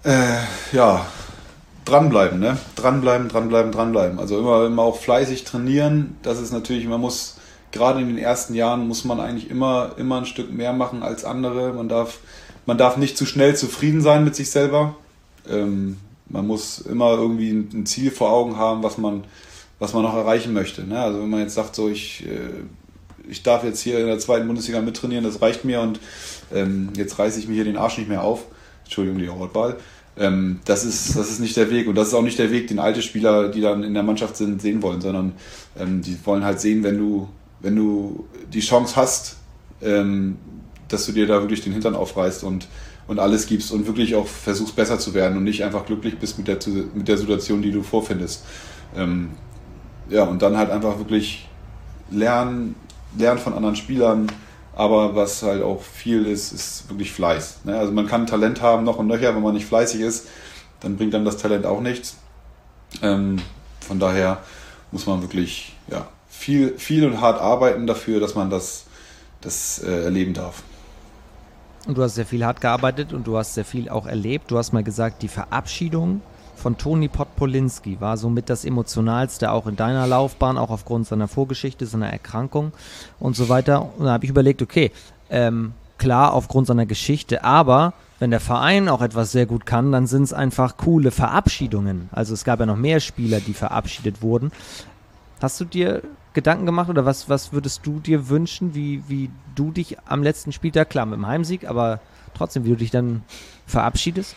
Äh, ja, dranbleiben, ne? Dranbleiben, dranbleiben, dranbleiben. Also immer, immer auch fleißig trainieren. Das ist natürlich, man muss, gerade in den ersten Jahren muss man eigentlich immer, immer ein Stück mehr machen als andere. Man darf, man darf nicht zu schnell zufrieden sein mit sich selber. Ähm, man muss immer irgendwie ein Ziel vor Augen haben, was man, was man noch erreichen möchte. Ne? Also wenn man jetzt sagt, so ich, ich darf jetzt hier in der zweiten Bundesliga mittrainieren, das reicht mir und ähm, jetzt reiße ich mir hier den Arsch nicht mehr auf. Entschuldigung, die Wortwahl. Ähm, das ist, das ist nicht der Weg und das ist auch nicht der Weg, den alte Spieler, die dann in der Mannschaft sind, sehen wollen, sondern ähm, die wollen halt sehen, wenn du, wenn du die Chance hast, ähm, dass du dir da wirklich den Hintern aufreißt und und alles gibst und wirklich auch versuchst besser zu werden und nicht einfach glücklich bist mit der, mit der Situation, die du vorfindest. Ähm, ja, und dann halt einfach wirklich lernen, lernen von anderen Spielern, aber was halt auch viel ist, ist wirklich Fleiß. Ne? Also man kann Talent haben, noch und nöcher, wenn man nicht fleißig ist, dann bringt dann das Talent auch nichts. Ähm, von daher muss man wirklich ja, viel, viel und hart arbeiten dafür, dass man das, das äh, erleben darf. Und du hast sehr viel hart gearbeitet und du hast sehr viel auch erlebt. Du hast mal gesagt, die Verabschiedung von Toni Podpolinski war somit das Emotionalste auch in deiner Laufbahn, auch aufgrund seiner Vorgeschichte, seiner Erkrankung und so weiter. Und da habe ich überlegt, okay, ähm, klar aufgrund seiner Geschichte, aber wenn der Verein auch etwas sehr gut kann, dann sind es einfach coole Verabschiedungen. Also es gab ja noch mehr Spieler, die verabschiedet wurden. Hast du dir Gedanken gemacht oder was, was würdest du dir wünschen, wie, wie du dich am letzten Spieltag, klar mit dem Heimsieg, aber trotzdem, wie du dich dann verabschiedest?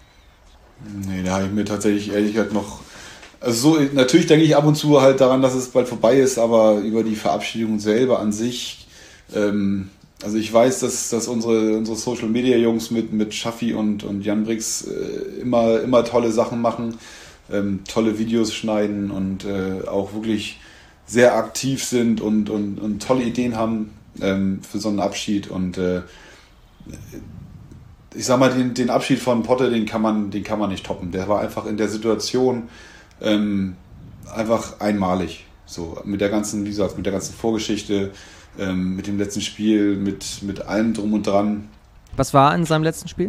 Nee, da habe ich mir tatsächlich ehrlich gesagt noch, also so, natürlich denke ich ab und zu halt daran, dass es bald vorbei ist, aber über die Verabschiedung selber an sich, ähm, also ich weiß, dass, dass unsere, unsere Social Media Jungs mit, mit Schaffi und, und Jan Brix äh, immer, immer tolle Sachen machen, ähm, tolle Videos schneiden und äh, auch wirklich sehr aktiv sind und, und, und tolle Ideen haben ähm, für so einen Abschied und äh, ich sag mal, den, den Abschied von Potte, den kann man, den kann man nicht toppen. Der war einfach in der Situation ähm, einfach einmalig. So mit der ganzen, wie gesagt, mit der ganzen Vorgeschichte, ähm, mit dem letzten Spiel, mit, mit allem drum und dran. Was war in seinem letzten Spiel?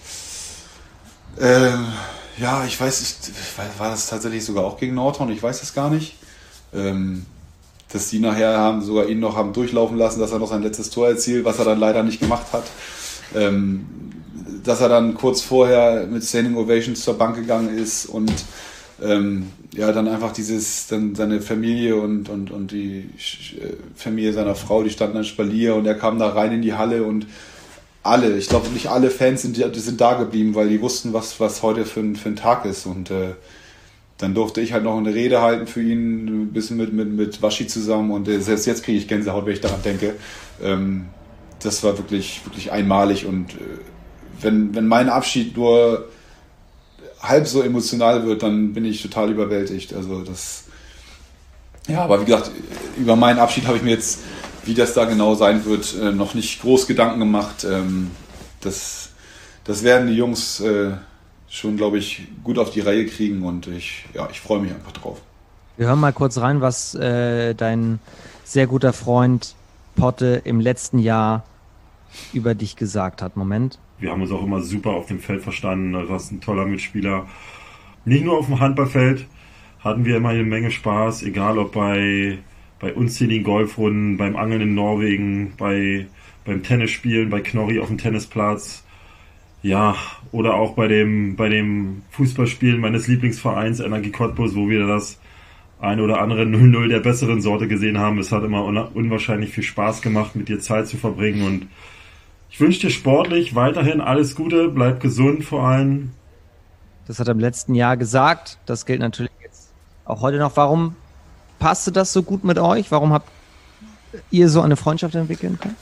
Ähm, ja, ich weiß, ich, war das tatsächlich sogar auch gegen Nordhorn? Ich weiß es gar nicht. Ähm, dass die nachher haben sogar ihn noch haben durchlaufen lassen, dass er noch sein letztes Tor erzielt, was er dann leider nicht gemacht hat. Ähm, dass er dann kurz vorher mit Standing Ovations zur Bank gegangen ist und ähm, ja, dann einfach dieses, dann seine Familie und, und, und die Familie seiner Frau, die standen an Spalier und er kam da rein in die Halle und alle, ich glaube nicht alle Fans sind, die sind da geblieben, weil die wussten, was, was heute für ein, für ein Tag ist und äh, dann durfte ich halt noch eine Rede halten für ihn, ein bisschen mit, mit, mit Waschi zusammen und äh, selbst jetzt kriege ich Gänsehaut, wenn ich daran denke. Ähm, das war wirklich, wirklich einmalig und äh, wenn, wenn mein Abschied nur halb so emotional wird, dann bin ich total überwältigt. Also das, ja, aber wie gesagt, über meinen Abschied habe ich mir jetzt, wie das da genau sein wird, äh, noch nicht groß Gedanken gemacht. Ähm, das, das werden die Jungs äh, schon, glaube ich, gut auf die Reihe kriegen und ich, ja, ich freue mich einfach drauf. Wir hören mal kurz rein, was äh, dein sehr guter Freund Potte im letzten Jahr über dich gesagt hat. Moment. Wir haben uns auch immer super auf dem Feld verstanden. Du warst ein toller Mitspieler. Nicht nur auf dem Handballfeld hatten wir immer eine Menge Spaß, egal ob bei, bei unzähligen Golfrunden, beim Angeln in Norwegen, bei, beim Tennisspielen, bei Knorri auf dem Tennisplatz. Ja, oder auch bei dem, bei dem Fußballspielen meines Lieblingsvereins Energie Cottbus, wo wir das ein oder andere null null der besseren Sorte gesehen haben. Es hat immer un- unwahrscheinlich viel Spaß gemacht, mit dir Zeit zu verbringen und ich wünsche dir sportlich weiterhin alles Gute, bleib gesund vor allem. Das hat er im letzten Jahr gesagt. Das gilt natürlich jetzt auch heute noch. Warum passte das so gut mit euch? Warum habt ihr so eine Freundschaft entwickeln können?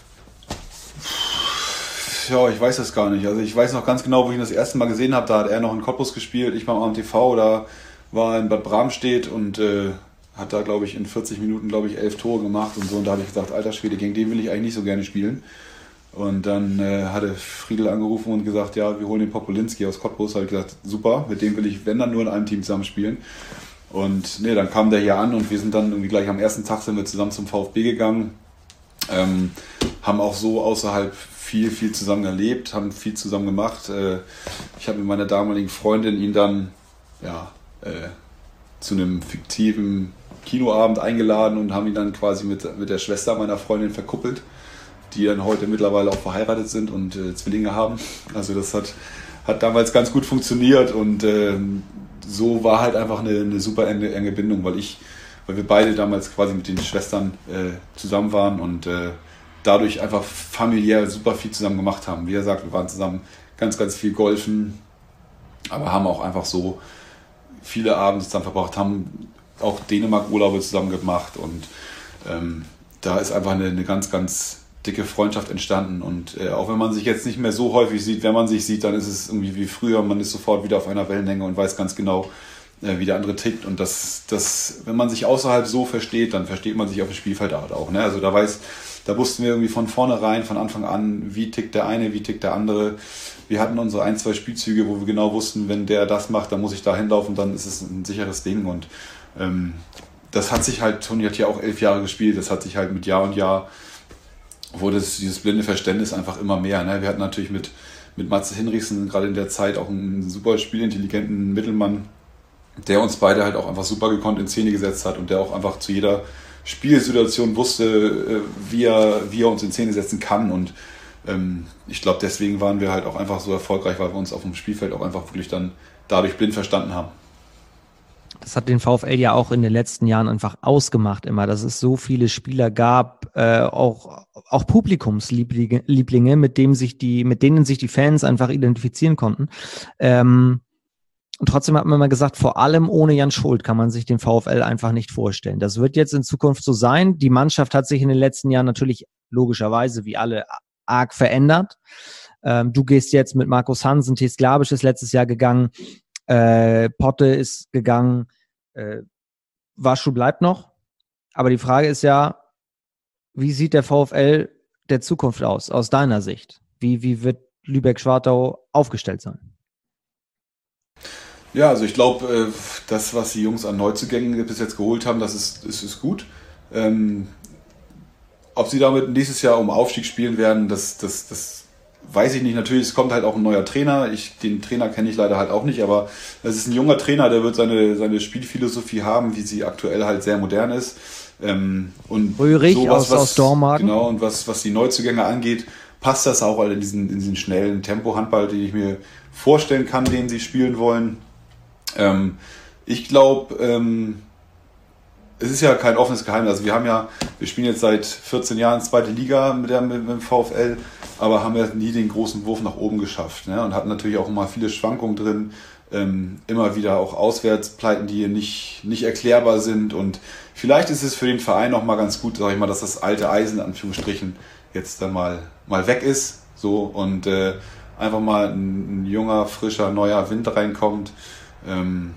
Ja, ich weiß das gar nicht. Also ich weiß noch ganz genau, wo ich ihn das erste Mal gesehen habe. Da hat er noch in Cottbus gespielt, ich beim A M T V, da war in Bad Bramstedt und äh, hat da, glaube ich, in vierzig Minuten, glaube ich, elf Tore gemacht und so. Und da habe ich gesagt, alter Schwede, gegen den will ich eigentlich nicht so gerne spielen. Und dann äh, hatte Friedel angerufen und gesagt, ja, wir holen den Podpolinski aus Cottbus. Da habe ich gesagt, super, mit dem will ich, wenn dann, nur in einem Team zusammen spielen. Und nee, dann kam der hier an und wir sind dann irgendwie gleich am ersten Tag sind wir zusammen zum VfB gegangen. Ähm, haben auch so außerhalb viel, viel zusammen erlebt, haben viel zusammen gemacht. Äh, ich habe mit meiner damaligen Freundin ihn dann ja, äh, zu einem fiktiven Kinoabend eingeladen und haben ihn dann quasi mit, mit der Schwester meiner Freundin verkuppelt, die dann heute mittlerweile auch verheiratet sind und äh, Zwillinge haben. Also das hat, hat damals ganz gut funktioniert und äh, so war halt einfach eine, eine super enge, enge Bindung, weil ich, weil wir beide damals quasi mit den Schwestern äh, zusammen waren und äh, dadurch einfach familiär super viel zusammen gemacht haben. Wie gesagt, wir waren zusammen ganz, ganz viel golfen, aber haben auch einfach so viele Abende zusammen verbracht, haben auch Dänemark-Urlaube zusammen gemacht und ähm, da ist einfach eine, eine ganz, ganz dicke Freundschaft entstanden und äh, auch wenn man sich jetzt nicht mehr so häufig sieht, wenn man sich sieht, dann ist es irgendwie wie früher, man ist sofort wieder auf einer Wellenlänge und weiß ganz genau, äh, wie der andere tickt und das, das, wenn man sich außerhalb so versteht, dann versteht man sich auf dem Spielfeld auch, ne? Also da weiß, da wussten wir irgendwie von vornherein, von Anfang an, wie tickt der eine, wie tickt der andere. Wir hatten unsere ein, zwei Spielzüge, wo wir genau wussten, wenn der das macht, dann muss ich da hinlaufen, dann ist es ein sicheres Ding und ähm, das hat sich halt, Toni hat ja auch elf Jahre gespielt, das hat sich halt mit Jahr und Jahr wurde es, dieses blinde Verständnis einfach immer mehr. Ne? Wir hatten natürlich mit, mit Matze Hinrichsen gerade in der Zeit auch einen super spielintelligenten Mittelmann, der uns beide halt auch einfach super gekonnt in Szene gesetzt hat und der auch einfach zu jeder Spielsituation wusste, wie er, wie er uns in Szene setzen kann und ähm, ich glaube, deswegen waren wir halt auch einfach so erfolgreich, weil wir uns auf dem Spielfeld auch einfach wirklich dann dadurch blind verstanden haben. Das hat den VfL ja auch in den letzten Jahren einfach ausgemacht immer, dass es so viele Spieler gab, äh, auch, auch Publikumslieblinge, Lieblinge, mit dem sich die, mit denen sich die Fans einfach identifizieren konnten. Ähm, und trotzdem hat man immer gesagt, vor allem ohne Jan Schuld kann man sich den VfL einfach nicht vorstellen. Das wird jetzt in Zukunft so sein. Die Mannschaft hat sich in den letzten Jahren natürlich logischerweise wie alle arg verändert. Ähm, du gehst jetzt mit Markus Hansen, Thies Glabisch ist letztes Jahr gegangen, Äh, Potte ist gegangen, äh, Waschu bleibt noch. Aber die Frage ist ja, wie sieht der VfL der Zukunft aus, aus deiner Sicht? Wie, wie wird Lübeck-Schwartau aufgestellt sein? Ja, also ich glaube, äh, das, was die Jungs an Neuzugängen bis jetzt geholt haben, das ist, ist, ist gut. Ähm, ob sie damit nächstes Jahr um Aufstieg spielen werden, das, das, das weiß ich nicht. Natürlich, es kommt halt auch ein neuer Trainer. Ich, den Trainer kenne ich leider halt auch nicht, aber es ist ein junger Trainer, der wird seine, seine Spielphilosophie haben, wie sie aktuell halt sehr modern ist. Ähm, und Röhrig sowas, aus, was, aus Dormagen. Genau, und was, was die Neuzugänge angeht, passt das auch in diesen, in diesen schnellen Tempo-Handball, den ich mir vorstellen kann, den sie spielen wollen. Ähm, ich glaube, ähm, es ist ja kein offenes Geheimnis. Also wir haben ja, wir spielen jetzt seit vierzehn Jahren zweite Liga mit, der, mit dem VfL, aber haben ja nie den großen Wurf nach oben geschafft, ne? Und hatten natürlich auch immer viele Schwankungen drin, ähm, immer wieder auch Auswärtspleiten, die nicht, nicht erklärbar sind und vielleicht ist es für den Verein auch mal ganz gut, sag ich mal, dass das alte Eisen, in Anführungsstrichen, jetzt dann mal, mal weg ist, so, und äh, einfach mal ein, ein junger, frischer, neuer Wind reinkommt. Ähm,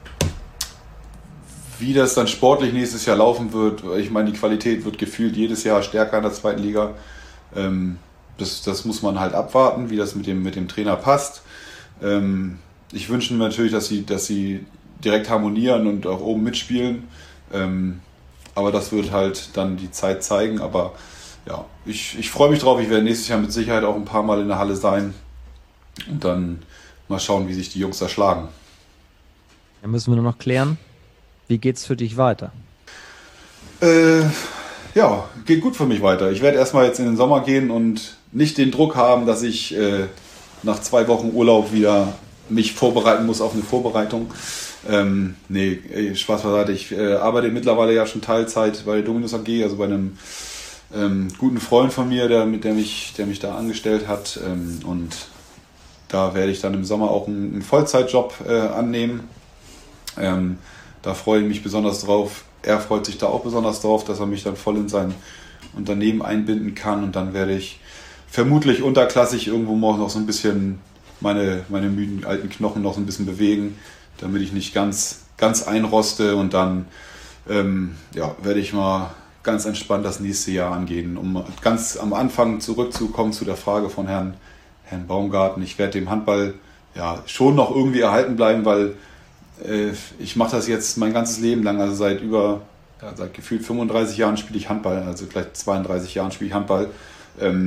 Wie das dann sportlich nächstes Jahr laufen wird, ich meine, die Qualität wird gefühlt jedes Jahr stärker in der zweiten Liga. Ähm, das, das muss man halt abwarten, wie das mit dem, mit dem Trainer passt. Ähm, ich wünsche mir natürlich, dass sie, dass sie direkt harmonieren und auch oben mitspielen. Ähm, aber das wird halt dann die Zeit zeigen. Aber ja, ich, ich freue mich drauf. Ich werde nächstes Jahr mit Sicherheit auch ein paar Mal in der Halle sein und dann mal schauen, wie sich die Jungs da schlagen. Dann müssen wir nur noch klären. Wie geht's für dich weiter? Äh, ja, geht gut für mich weiter. Ich werde erstmal jetzt in den Sommer gehen und nicht den Druck haben, dass ich äh, nach zwei Wochen Urlaub wieder mich vorbereiten muss auf eine Vorbereitung. Ähm, nee, Spaß beiseite. Ich äh, arbeite mittlerweile ja schon Teilzeit bei der Dominus A G, also bei einem ähm, guten Freund von mir, der, mit der, mich, der mich da angestellt hat. Ähm, und da werde ich dann im Sommer auch einen, einen Vollzeitjob äh, annehmen. Ähm, Da freue ich mich besonders drauf. Er freut sich da auch besonders drauf, dass er mich dann voll in sein Unternehmen einbinden kann. Und dann werde ich vermutlich unterklassig irgendwo morgen noch so ein bisschen meine, meine müden alten Knochen noch so ein bisschen bewegen, damit ich nicht ganz, ganz einroste. Und dann ähm, ja, werde ich mal ganz entspannt das nächste Jahr angehen, um ganz am Anfang zurückzukommen zu der Frage von Herrn, Herrn Baumgarten. Ich werde dem Handball ja schon noch irgendwie erhalten bleiben, weil ich mache das jetzt mein ganzes Leben lang, also seit über, ja, seit gefühlt fünfunddreißig Jahren spiele ich Handball, also vielleicht zweiunddreißig Jahren spiele ich Handball. Ähm,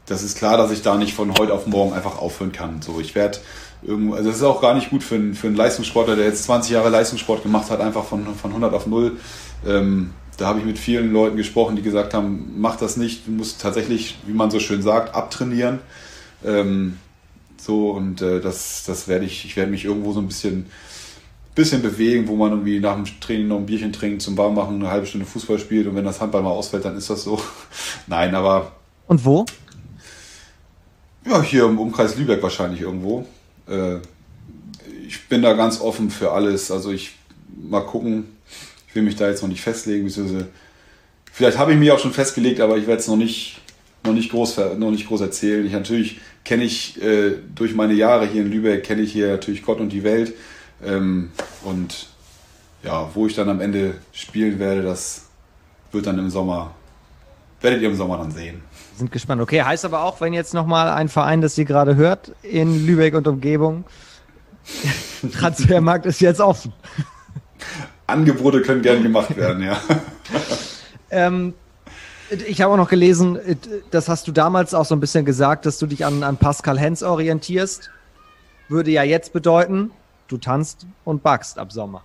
das ist klar, dass ich da nicht von heute auf morgen einfach aufhören kann. So, ich werde irgendwo, also das ist auch gar nicht gut für einen, für einen Leistungssportler, der jetzt zwanzig Jahre Leistungssport gemacht hat, einfach von, von hundert auf null. Ähm, da habe ich mit vielen Leuten gesprochen, die gesagt haben, mach das nicht, du musst tatsächlich, wie man so schön sagt, abtrainieren. Ähm, so, und äh, das, das werde ich, ich werde mich irgendwo so ein bisschen bisschen bewegen, wo man irgendwie nach dem Training noch ein Bierchen trinkt, zum Warmmachen eine halbe Stunde Fußball spielt und wenn das Handball mal ausfällt, dann ist das so. Nein, aber... Und wo? Ja, hier im Umkreis Lübeck wahrscheinlich irgendwo. Äh, ich bin da ganz offen für alles, also ich mal gucken, ich will mich da jetzt noch nicht festlegen, beziehungsweise vielleicht habe ich mich auch schon festgelegt, aber ich werde es noch nicht, noch nicht groß, noch nicht groß erzählen. Ich natürlich kenne ich äh, durch meine Jahre hier in Lübeck, kenne ich hier natürlich Gott und die Welt. Ähm, und ja, wo ich dann am Ende spielen werde, das wird dann im Sommer, werdet ihr im Sommer dann sehen. Sind gespannt. Okay, heißt aber auch, wenn jetzt nochmal ein Verein, das ihr gerade hört, in Lübeck und Umgebung, Transfermarkt ist jetzt offen. Angebote können gern gemacht werden, ja. ähm, ich habe auch noch gelesen, das hast du damals auch so ein bisschen gesagt, dass du dich an, an Pascal Hens orientierst. Würde ja jetzt bedeuten, du tanzt und backst ab Sommer.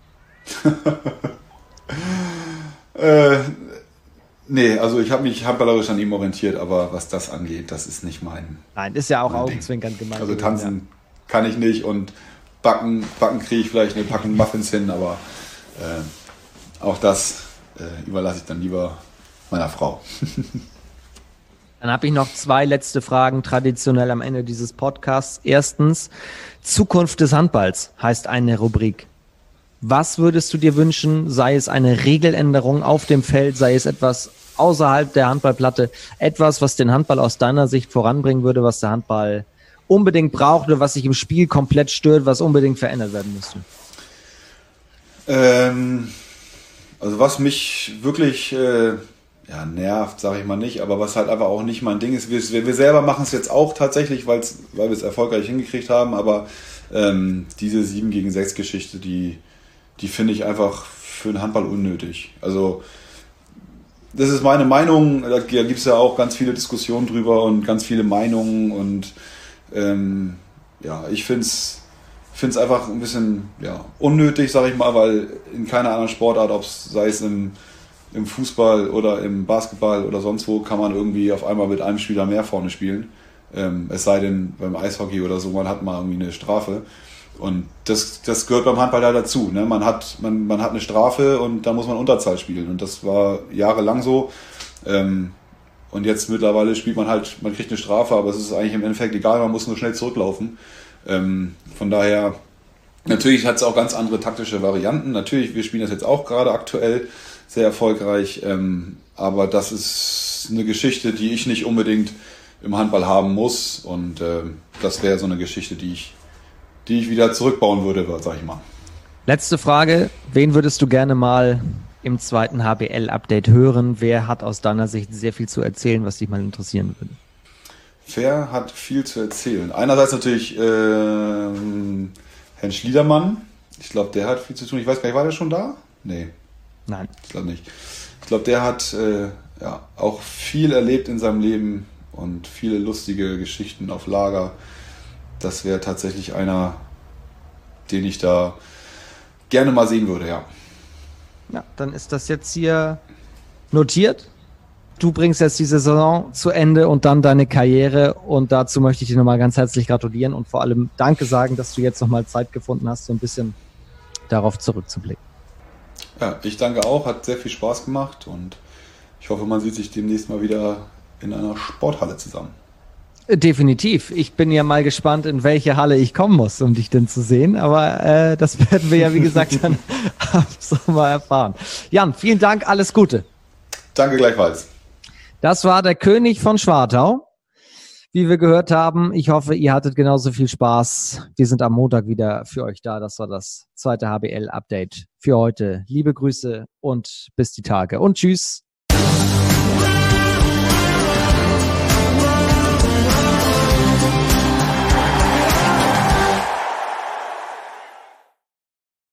äh, nee, also ich habe mich handballerisch an ihm orientiert, aber was das angeht, das ist nicht mein. Nein, ist ja auch augenzwinkernd gemeint. Also tanzen ja. kann ich nicht und backen, backen kriege ich vielleicht eine Packung Muffins hin, aber äh, auch das äh, überlasse ich dann lieber meiner Frau. Dann habe ich noch zwei letzte Fragen traditionell am Ende dieses Podcasts. Erstens, Zukunft des Handballs heißt eine Rubrik. Was würdest du dir wünschen, sei es eine Regeländerung auf dem Feld, sei es etwas außerhalb der Handballplatte, etwas, was den Handball aus deiner Sicht voranbringen würde, was der Handball unbedingt braucht oder was sich im Spiel komplett stört, was unbedingt verändert werden müsste? Ähm, also was mich wirklich... Äh ja, nervt, sage ich mal nicht, aber was halt einfach auch nicht mein Ding ist. Wir, wir selber machen es jetzt auch tatsächlich, weil's, weil wir es erfolgreich hingekriegt haben, aber ähm, diese sieben gegen sechs Geschichte, die, die finde ich einfach für den Handball unnötig. Also das ist meine Meinung, da gibt es ja auch ganz viele Diskussionen drüber und ganz viele Meinungen und ähm, ja, ich finde es finde es einfach ein bisschen ja, unnötig, sage ich mal, weil in keiner anderen Sportart, ob es sei es im im Fußball oder im Basketball oder sonst wo, kann man irgendwie auf einmal mit einem Spieler mehr vorne spielen. Ähm, es sei denn, beim Eishockey oder so, man hat mal irgendwie eine Strafe. Und das, das gehört beim Handball da dazu. Ne? Man hat, man, man hat eine Strafe und da muss man Unterzahl spielen. Und das war jahrelang so. Ähm, und jetzt mittlerweile spielt man halt, man kriegt eine Strafe, aber es ist eigentlich im Endeffekt egal, man muss nur schnell zurücklaufen. Ähm, von daher, natürlich hat es auch ganz andere taktische Varianten. Natürlich, wir spielen das jetzt auch gerade aktuell sehr erfolgreich, ähm, aber das ist eine Geschichte, die ich nicht unbedingt im Handball haben muss und äh, das wäre so eine Geschichte, die ich, die ich wieder zurückbauen würde, sag ich mal. Letzte Frage, wen würdest du gerne mal im zweiten H B L-Update hören? Wer hat aus deiner Sicht sehr viel zu erzählen, was dich mal interessieren würde? Wer hat viel zu erzählen? Einerseits natürlich äh, Herrn Schliedermann, ich glaube, der hat viel zu tun, ich weiß gar nicht, war der schon da? Nee. Nein. Ich glaube nicht. Ich glaube, der hat äh, ja, auch viel erlebt in seinem Leben und viele lustige Geschichten auf Lager. Das wäre tatsächlich einer, den ich da gerne mal sehen würde, ja. Ja, dann ist das jetzt hier notiert. Du bringst jetzt die Saison zu Ende und dann deine Karriere und dazu möchte ich dir nochmal ganz herzlich gratulieren und vor allem Danke sagen, dass du jetzt nochmal Zeit gefunden hast, so ein bisschen darauf zurückzublicken. Ja, ich danke auch, hat sehr viel Spaß gemacht und ich hoffe, man sieht sich demnächst mal wieder in einer Sporthalle zusammen. Definitiv. Ich bin ja mal gespannt, in welche Halle ich kommen muss, um dich denn zu sehen, aber äh, das werden wir ja, wie gesagt, dann am Sommer erfahren. Jan, vielen Dank, alles Gute. Danke gleichfalls. Das war der König von Schwartau. Wie wir gehört haben, ich hoffe, ihr hattet genauso viel Spaß. Wir sind am Montag wieder für euch da. Das war das zweite H B L-Update für heute. Liebe Grüße und bis die Tage. Und tschüss.